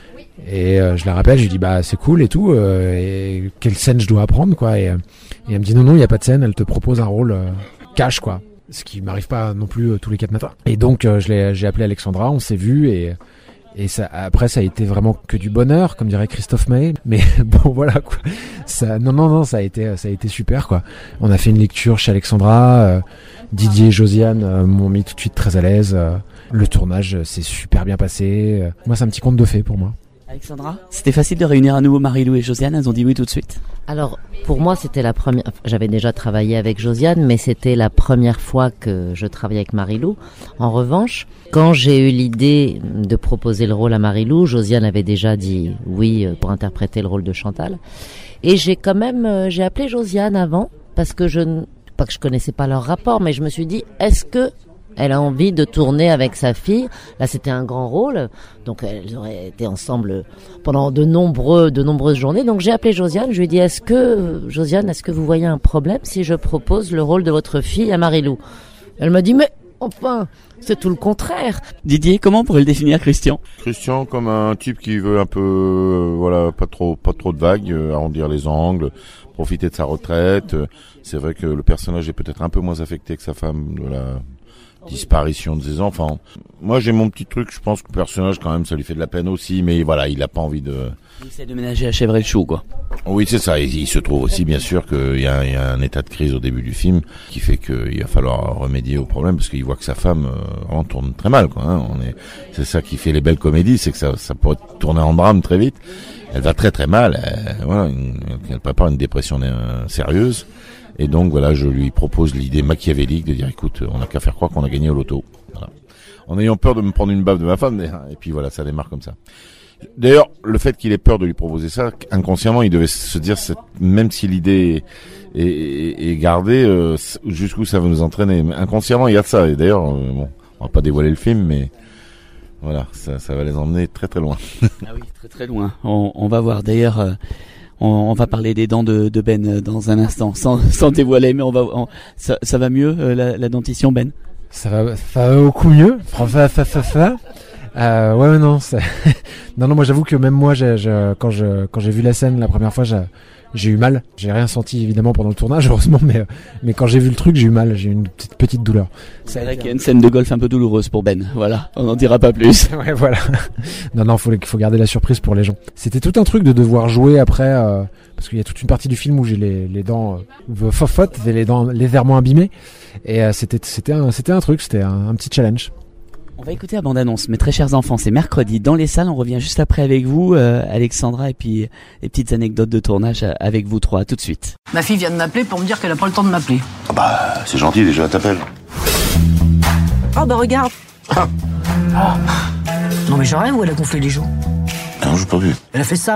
Et euh, je la rappelle, je lui dis bah c'est cool et tout, euh, et quelle scène je dois apprendre quoi. Et, euh, et elle me dit non non, il y a pas de scène, elle te propose un rôle euh, cash quoi, ce qui m'arrive pas non plus euh, tous les quatre matins. Et donc euh, je l'ai, j'ai appelé Alexandra, on s'est vu et et ça, après ça a été vraiment que du bonheur, comme dirait Christophe Maé. Mais bon voilà quoi, ça non non non ça a été ça a été super quoi. On a fait une lecture chez Alexandra, euh, Didier et Josiane euh, m'ont mis tout de suite très à l'aise. Euh, le tournage euh, s'est super bien passé. Euh, moi c'est un petit conte de fées pour moi. Alexandra, c'était facile de réunir à nouveau Marie-Lou et Josiane, elles ont dit oui tout de suite. Alors, pour moi, c'était la première, j'avais déjà travaillé avec Josiane, mais c'était la première fois que je travaillais avec Marie-Lou. En revanche, quand j'ai eu l'idée de proposer le rôle à Marie-Lou, Josiane avait déjà dit oui pour interpréter le rôle de Chantal. Et j'ai quand même, j'ai appelé Josiane avant, parce que je, pas que je connaissais pas leur rapport, mais je me suis dit, est-ce que elle a envie de tourner avec sa fille. Là, c'était un grand rôle. Donc, elles auraient été ensemble pendant de nombreux, de nombreuses journées. Donc, j'ai appelé Josiane. Je lui ai dit, est-ce que, Josiane, est-ce que vous voyez un problème si je propose le rôle de votre fille à Marie-Lou? Elle m'a dit, mais enfin, c'est tout le contraire. Didier, comment on pourrait le définir, Christian? Christian, comme un type qui veut un peu, euh, voilà, pas trop, pas trop de vagues, euh, arrondir les angles, profiter de sa retraite. C'est vrai que le personnage est peut-être un peu moins affecté que sa femme de la disparition de ses enfants. Moi, j'ai mon petit truc, je pense que le personnage, quand même, ça lui fait de la peine aussi, mais voilà, il a pas envie de... Il essaie de ménager à chèvre et le chou, quoi. Oui, c'est ça. Et il se trouve aussi, bien sûr, qu'il y a, il y a un état de crise au début du film qui fait qu'il va falloir remédier au problème parce qu'il voit que sa femme euh, en tourne très mal, quoi. Hein. On est, c'est ça qui fait les belles comédies, c'est que ça, ça pourrait tourner en drame très vite. Elle va très très mal. Elle, voilà, une, elle prépare une dépression euh, sérieuse. Et donc voilà, je lui propose l'idée machiavélique de dire écoute, on n'a qu'à faire croire qu'on a gagné au loto. Voilà. En ayant peur de me prendre une baffe de ma femme, et puis voilà, ça démarre comme ça. D'ailleurs, le fait qu'il ait peur de lui proposer ça, inconsciemment, il devait se dire, même si l'idée est, est, est gardée, euh, jusqu'où ça va nous entraîner. Mais inconsciemment, il y a de ça. Et d'ailleurs, euh, bon, on va pas dévoiler le film, mais voilà, ça, ça va les emmener très très loin. Ah oui, très très loin. On, on va voir. D'ailleurs, euh, on, on va parler des dents de, de Ben dans un instant, sans, sans dévoiler, mais on va, on, ça, ça va mieux euh, la, la dentition, Ben? Ça va, ça va beaucoup mieux. Fa, fa, fa, fa, fa. Euh, ouais, non, c'est... non, non, moi j'avoue que même moi, j'ai, je, quand je, quand j'ai vu la scène la première fois, j'ai, j'ai eu mal. J'ai rien senti évidemment pendant le tournage, heureusement, mais, mais quand j'ai vu le truc, j'ai eu mal. J'ai eu une petite, petite douleur. C'est vrai qu'il y a une scène de golf un peu douloureuse pour Ben. Voilà, on n'en dira pas plus. Ouais, voilà. Non, non, faut, faut garder la surprise pour les gens. C'était tout un truc de devoir jouer après, euh, parce qu'il y a toute une partie du film où j'ai les, les dents euh, fofottes, les dents légèrement abîmées, et euh, c'était, c'était un, c'était un truc, c'était un, un petit challenge. On va écouter la bande-annonce. Mes très chers enfants, c'est mercredi dans les salles. On revient juste après avec vous, euh, Alexandra, et puis les petites anecdotes de tournage avec vous trois. Tout de suite. Ma fille vient de m'appeler pour me dire qu'elle a pas le temps de m'appeler. Ah bah, c'est gentil déjà, elle t'appelle. Oh bah regarde. Ah. Oh. Non mais j'en rêve où elle a gonflé les joues. Non, j'ai pas vu. Elle a fait ça.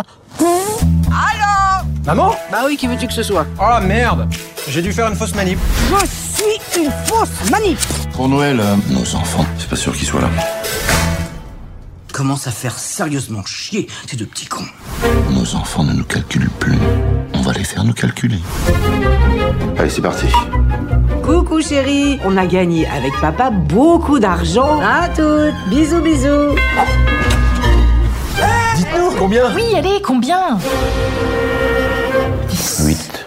Allô? Maman? Bah oui, qui veux-tu que ce soit? Oh merde! J'ai dû faire une fausse manip. Je suis une fausse manip! Pour Noël, euh, nos enfants, c'est pas sûr qu'ils soient là. Commence à faire sérieusement chier ces deux petits cons. Nos enfants ne nous calculent plus. On va les faire nous calculer. Allez, c'est parti. Coucou chérie, on a gagné avec papa beaucoup d'argent. À toutes, bisous bisous. Dites-nous combien? Oui, allez, combien? huit.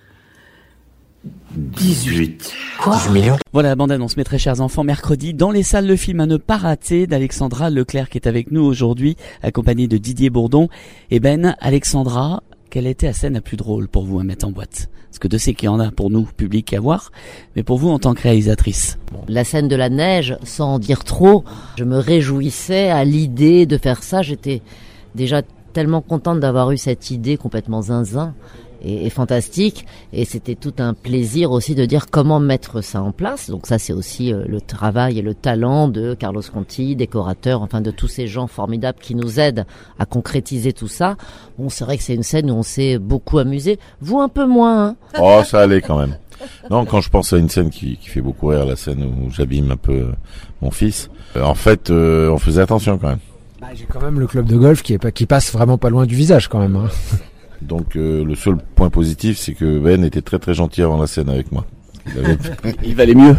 dix-huit. Quoi? dix millions. Voilà la bande-annonce, mes très chers enfants, mercredi dans les salles, le film à ne pas rater d'Alexandra Leclerc qui est avec nous aujourd'hui, accompagnée de Didier Bourdon. Et Ben, Alexandra, quelle était la scène la plus drôle pour vous à mettre en boîte? Parce que de sais qu'il y en a pour nous, public, à voir, mais pour vous en tant que réalisatrice. La scène de la neige, sans en dire trop, je me réjouissais à l'idée de faire ça. J'étais déjà tellement contente d'avoir eu cette idée complètement zinzin. est, est fantastique. Et c'était tout un plaisir aussi de dire comment mettre ça en place. Donc ça, c'est aussi euh, le travail et le talent de Carlos Conti, décorateur, enfin de tous ces gens formidables qui nous aident à concrétiser tout ça. Bon, c'est vrai que c'est une scène où on s'est beaucoup amusé. Vous, un peu moins, hein. Oh, ça allait quand même. Non, quand je pense à une scène qui, qui fait beaucoup rire, la scène où j'abîme un peu euh, mon fils, euh, en fait, euh, on faisait attention quand même. Bah, j'ai quand même le club de golf qui, est pas, qui passe vraiment pas loin du visage quand même. Hein. Donc euh, le seul point positif, c'est que Ben était très très gentil avant la scène avec moi. Il, avait... Il valait mieux.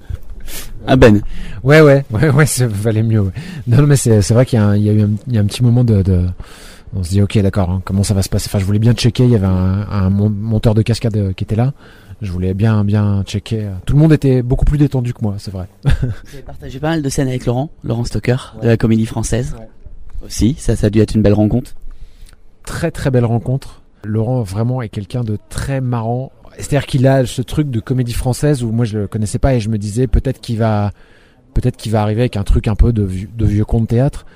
Ah Ben. Ouais ouais ouais ouais, ça valait mieux. Ouais. Non, non mais c'est c'est vrai qu'il y a, un, il y a eu un, il y a un petit moment de, de on se dit ok d'accord, hein, comment ça va se passer. Enfin je voulais bien checker. Il y avait un, un monteur de cascade qui était là. Je voulais bien bien checker. Tout le monde était beaucoup plus détendu que moi, c'est vrai. Vous avez partagé pas mal de scènes avec Laurent, Laurent Stocker, ouais. de la Comédie Française. Ouais. Aussi, ça, ça a dû être une belle rencontre. Très très belle rencontre. Laurent vraiment est quelqu'un de très marrant. C'est-à-dire qu'il a ce truc de Comédie Française où moi je le connaissais pas et je me disais peut-être qu'il va peut-être qu'il va arriver avec un truc un peu de vieux, de vieux conte théâtre.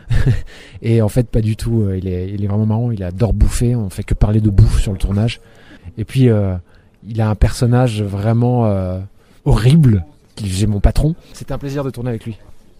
Et en fait pas du tout. Il est il est vraiment marrant. Il adore bouffer. On fait que parler de bouffe sur le tournage. Et puis euh, il a un personnage vraiment euh, horrible. J'ai mon patron. C'était un plaisir de tourner avec lui.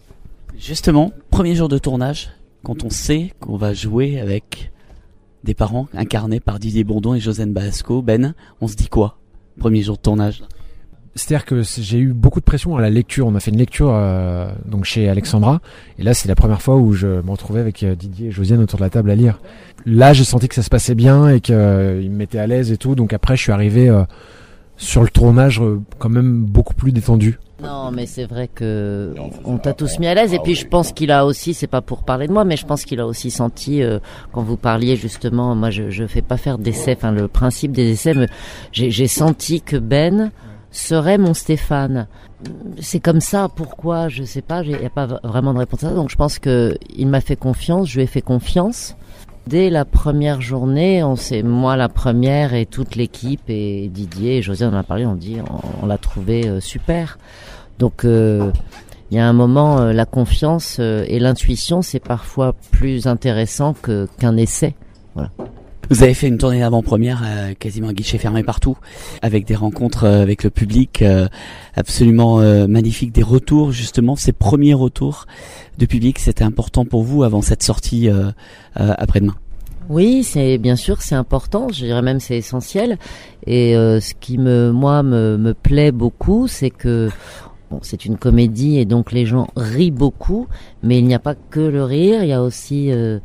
Justement, premier jour de tournage, quand on sait qu'on va jouer avec des parents incarnés par Didier Bourdon et Josiane Balasco, Ben, on se dit quoi, premier jour de tournage? C'est-à-dire que j'ai eu beaucoup de pression à la lecture. On a fait une lecture euh, donc chez Alexandra, et là c'est la première fois où je me retrouvais avec Didier et Josiane autour de la table à lire. Là j'ai senti que ça se passait bien et qu'ils euh, me mettaient à l'aise et tout, donc après je suis arrivé euh, sur le tournage euh, quand même beaucoup plus détendu. Non, mais c'est vrai que on t'a tous mis à l'aise, et puis je pense qu'il a aussi, c'est pas pour parler de moi, mais je pense qu'il a aussi senti euh, quand vous parliez justement, moi je je fais pas faire d'essais, enfin le principe des essais, mais j'ai j'ai senti que Ben serait mon Stéphane. C'est comme ça, pourquoi, je sais pas, il y a pas vraiment de réponse à ça, donc je pense que il m'a fait confiance, je lui ai fait confiance. Dès la première journée, on s'est, moi la première et toute l'équipe et Didier et Josiane en a parlé, on dit, on, on l'a trouvé euh, super. Donc euh, il y a un moment, euh, la confiance euh, et l'intuition, c'est parfois plus intéressant que qu'un essai. Voilà. Vous avez fait une tournée d'avant-première euh, quasiment à guichet fermé partout, avec des rencontres euh, avec le public euh, absolument euh, magnifiques, des retours justement, ces premiers retours de public, c'était important pour vous avant cette sortie euh, euh, après-demain? Oui, c'est bien sûr, c'est important, je dirais même c'est essentiel. Et euh, ce qui me, moi, me, me plaît beaucoup, c'est que bon, c'est une comédie et donc les gens rient beaucoup, mais il n'y a pas que le rire, il y a aussi euh,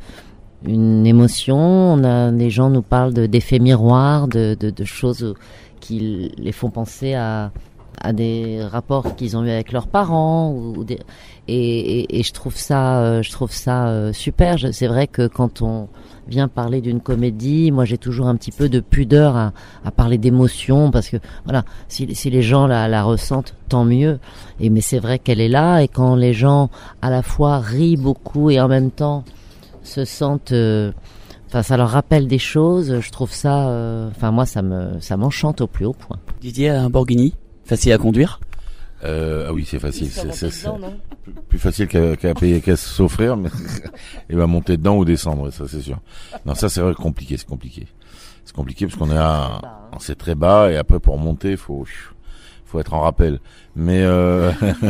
une émotion. On a, les gens nous parlent de, d'effets miroirs, de, de, de choses qui les font penser à, à des rapports qu'ils ont eu avec leurs parents, ou, ou des, et, et, et je trouve ça, euh, je trouve ça euh, super. Je, c'est vrai que quand on vient parler d'une comédie, moi j'ai toujours un petit peu de pudeur à, à parler d'émotion, parce que voilà, si, si les gens la, la ressentent, tant mieux. Et mais c'est vrai qu'elle est là, et quand les gens à la fois rient beaucoup et en même temps se sentent, euh, enfin ça leur rappelle des choses. Je trouve ça, enfin euh, moi ça me, ça m'enchante au plus haut point. Didier, un Borghini, facile à conduire? Euh, ah oui, c'est facile. C'est, c'est, c'est plus facile qu'à, qu'à payer, qu'à s'offrir, mais il va monter dedans ou descendre, ça c'est sûr. Non, ça c'est vrai compliqué, c'est compliqué. C'est compliqué parce qu'on est à, c'est très bas, et après pour monter, faut, faut être en rappel. Mais, euh,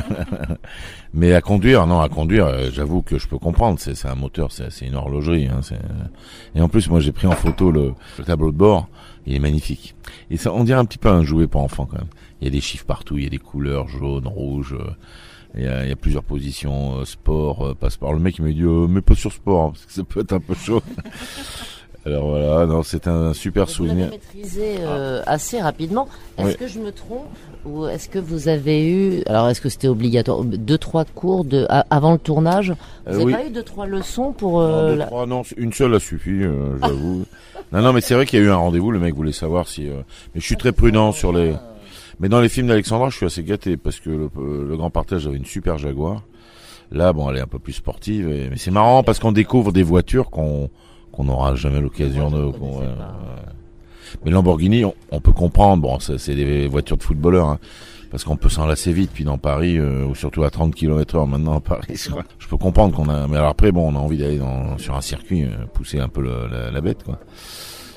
mais à conduire, non, à conduire, euh, j'avoue que je peux comprendre. C'est, c'est un moteur, c'est, c'est une horlogerie. Hein, c'est... Et en plus, moi, j'ai pris en photo le, le tableau de bord. Il est magnifique. Et ça, on dirait un petit peu un jouet pour enfants quand même. Il y a des chiffres partout, il y a des couleurs jaune, rouge. Euh, il, y a, il y a plusieurs positions, euh, sport, euh, pas sport. Le mec il m'a dit, euh, mais pas sur sport, hein, parce que ça peut être un peu chaud. Alors voilà, non, c'est un super vous souvenir. Vous l'avez maîtrisé euh, assez rapidement. Est-ce oui. que je me trompe, ou est-ce que vous avez eu, alors est-ce que c'était obligatoire, deux trois cours de a, avant le tournage? Vous n'avez euh, oui. pas eu deux trois leçons pour euh, non, deux, la... trois, non, une seule a suffi, euh, j'avoue. non, non, mais c'est vrai qu'il y a eu un rendez-vous. Le mec voulait savoir si. Euh... Mais je suis très prudent sur les. Mais dans les films d'Alexandra, je suis assez gâté parce que le, le Grand Partage avait une super Jaguar. Là, bon, elle est un peu plus sportive, et... mais c'est marrant parce qu'on découvre des voitures qu'on qu'on n'aura jamais l'occasion de. Qu'on, euh, mais Lamborghini, on, on peut comprendre. Bon, ça, c'est des voitures de footballeurs, hein, parce qu'on peut s'en lasser vite. Puis dans Paris, euh, ou surtout à trente kilomètres heure maintenant à Paris, je peux comprendre qu'on a. Mais alors après, bon, on a envie d'aller dans, sur un circuit, euh, pousser un peu le, la, la bête, quoi.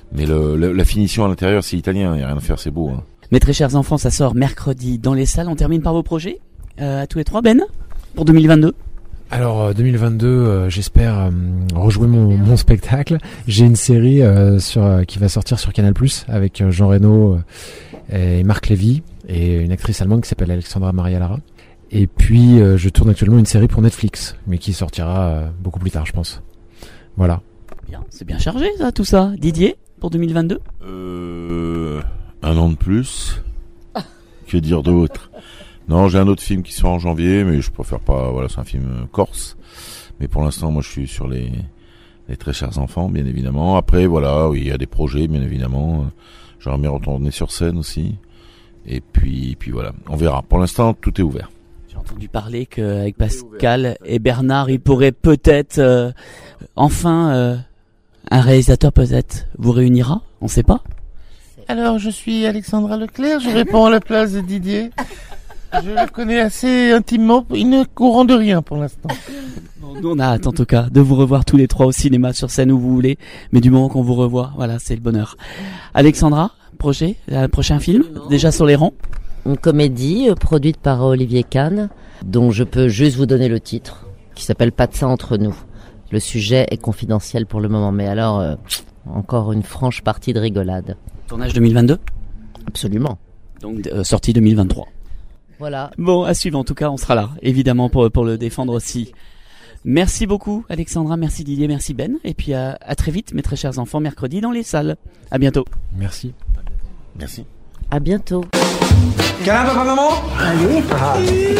Mais le, le, la finition à l'intérieur, c'est italien, il n'y a rien à faire, c'est beau. Hein. Mes très chers enfants, ça sort mercredi dans les salles. On termine par vos projets, euh, à tous les trois, Ben, pour deux mille vingt-deux. Alors euh, deux mille vingt-deux, euh, j'espère euh, rejouer mon, mon spectacle. J'ai une série euh, sur euh, qui va sortir sur Canal plus, avec euh, Jean Reno euh, et Marc Lévy et une actrice allemande qui s'appelle Alexandra Maria Lara. Et puis euh, je tourne actuellement une série pour Netflix, mais qui sortira euh, beaucoup plus tard, je pense. Voilà. Bien, c'est bien chargé ça, tout ça. Didier, pour deux mille vingt-deux. Euh, un an de plus. Que dire d'autre? Non, j'ai un autre film qui sort en janvier, mais je préfère pas. Voilà, c'est un film euh, corse. Mais pour l'instant, moi, je suis sur les, les très chers enfants, bien évidemment. Après, voilà, oui, il y a des projets, bien évidemment. J'aimerais bien retourner sur scène aussi. Et puis, puis voilà, on verra. Pour l'instant, tout est ouvert. J'ai entendu parler qu'avec Pascal et Bernard, il pourrait peut-être euh, enfin euh, un réalisateur peut-être vous réunira. On sait pas. Alors, je suis Alexandra Leclerc. Je réponds à la place de Didier. Je le connais assez intimement, il ne courant de rien pour l'instant. Bon, nous on a hâte en tout cas de vous revoir tous les trois au cinéma, sur scène où vous voulez, mais du moment qu'on vous revoit, voilà, c'est le bonheur. Alexandra, projet, un prochain film, déjà sur les rangs? Une comédie euh, produite par Olivier Kahn, dont je peux juste vous donner le titre, qui s'appelle Pas de ça entre nous. Le sujet est confidentiel pour le moment, mais alors, euh, encore une franche partie de rigolade. Tournage deux mille vingt-deux? Absolument. Donc euh, sortie deux mille vingt-trois. Voilà. Bon, à suivre en tout cas, on sera là, évidemment, pour, pour le défendre aussi. Merci beaucoup Alexandra, merci Didier, merci Ben, et puis à, à très vite mes très chers enfants, mercredi dans les salles. À bientôt. Merci. Merci. À bientôt. Câlin, papa, maman? Allez. Ah.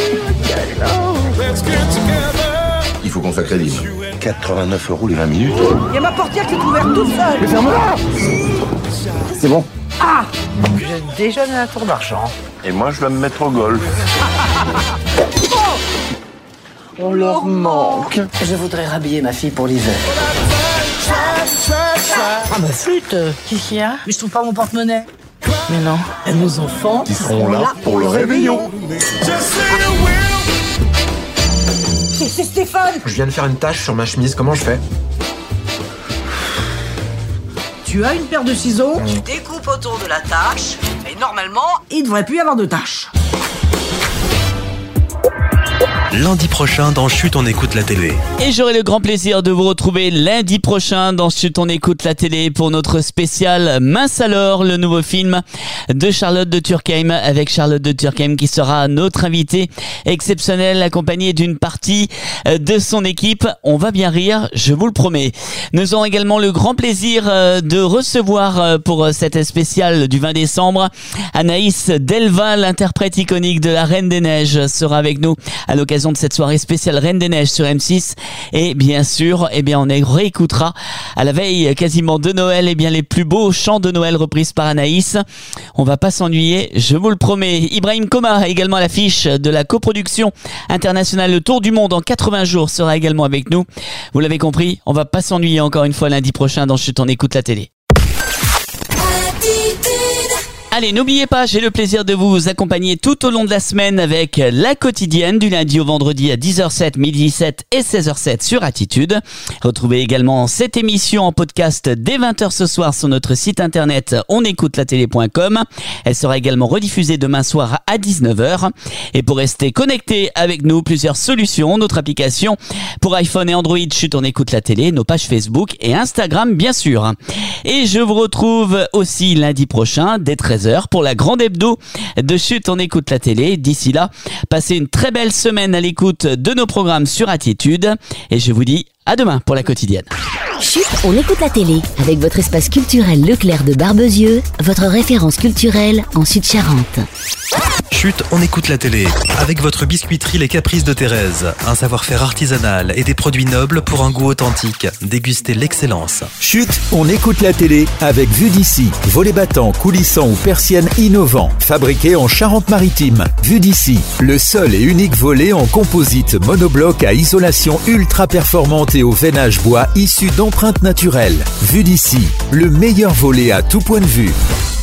Il faut qu'on soit crédible. quatre-vingt-neuf euros les vingt minutes. Il y a ma portière qui est ouverte toute seule. Mais ferme-la! C'est bon. Ah! Je déjeune à la tour d'argent. Et moi, je vais me mettre au golf. On leur manque. Je voudrais rhabiller ma fille pour l'hiver. Ah ma flûte, qu'est-ce qu'il y a? Mais je trouve pas mon porte-monnaie. Mais non, et nos enfants ils seront là pour le réveillon. C'est, c'est Stéphane. Je viens de faire une tache sur ma chemise, comment je fais? Tu as une paire de ciseaux, tu découpes autour de la tache, et normalement, il ne devrait plus y avoir de tache. Lundi prochain dans Chut, on écoute la télé. Et j'aurai le grand plaisir de vous retrouver lundi prochain dans Chut, on écoute la télé pour notre spécial Mince alors, le nouveau film de Charlotte de Turckheim, avec Charlotte de Turckheim qui sera notre invitée exceptionnelle, accompagnée d'une partie de son équipe. On va bien rire, je vous le promets. Nous aurons également le grand plaisir de recevoir pour cette spéciale du vingt décembre Anaïs Delva, l'interprète iconique de la Reine des Neiges, sera avec nous à l'occasion de cette soirée spéciale Reine des Neiges sur M six. Et bien sûr, eh bien, on réécoutera à la veille quasiment de Noël, eh bien, les plus beaux chants de Noël reprises par Anaïs. On va pas s'ennuyer, je vous le promets. Ibrahim Koma, également à l'affiche de la coproduction internationale Le Tour du Monde en quatre-vingts jours, sera également avec nous. Vous l'avez compris, on va pas s'ennuyer encore une fois lundi prochain dans Chut, on écoute la télé. Allez, n'oubliez pas, j'ai le plaisir de vous accompagner tout au long de la semaine avec la quotidienne du lundi au vendredi à dix heures zéro sept, midi sept et seize heures sept sur Attitude. Retrouvez également cette émission en podcast dès vingt heures ce soir sur notre site internet onécoutelatélé point com. Elle sera également rediffusée demain soir à dix-neuf heures. Et pour rester connecté avec nous, plusieurs solutions, notre application pour iPhone et Android, Chut, on écoute la télé, nos pages Facebook et Instagram bien sûr. Et je vous retrouve aussi lundi prochain dès treize heures pour la grande hebdo de Chut, on écoute la télé. D'ici là, passez une très belle semaine à l'écoute de nos programmes sur Attitude et je vous dis à demain pour la quotidienne. Chut, on écoute la télé avec votre espace culturel Leclerc de Barbezieux, votre référence culturelle en Sud-Charente. Chut, on écoute la télé avec votre biscuiterie Les Caprices de Thérèse. Un savoir-faire artisanal et des produits nobles pour un goût authentique. Dégustez l'excellence. Chut, on écoute la télé avec Vue d'ici. Volets battants, coulissants ou persiennes innovants. Fabriqués en Charente-Maritime. Vue d'ici, le seul et unique volet en composite monobloc à isolation ultra performante et au veinage bois issu d'empreintes naturelles. Vue d'ici, le meilleur volet à tout point de vue.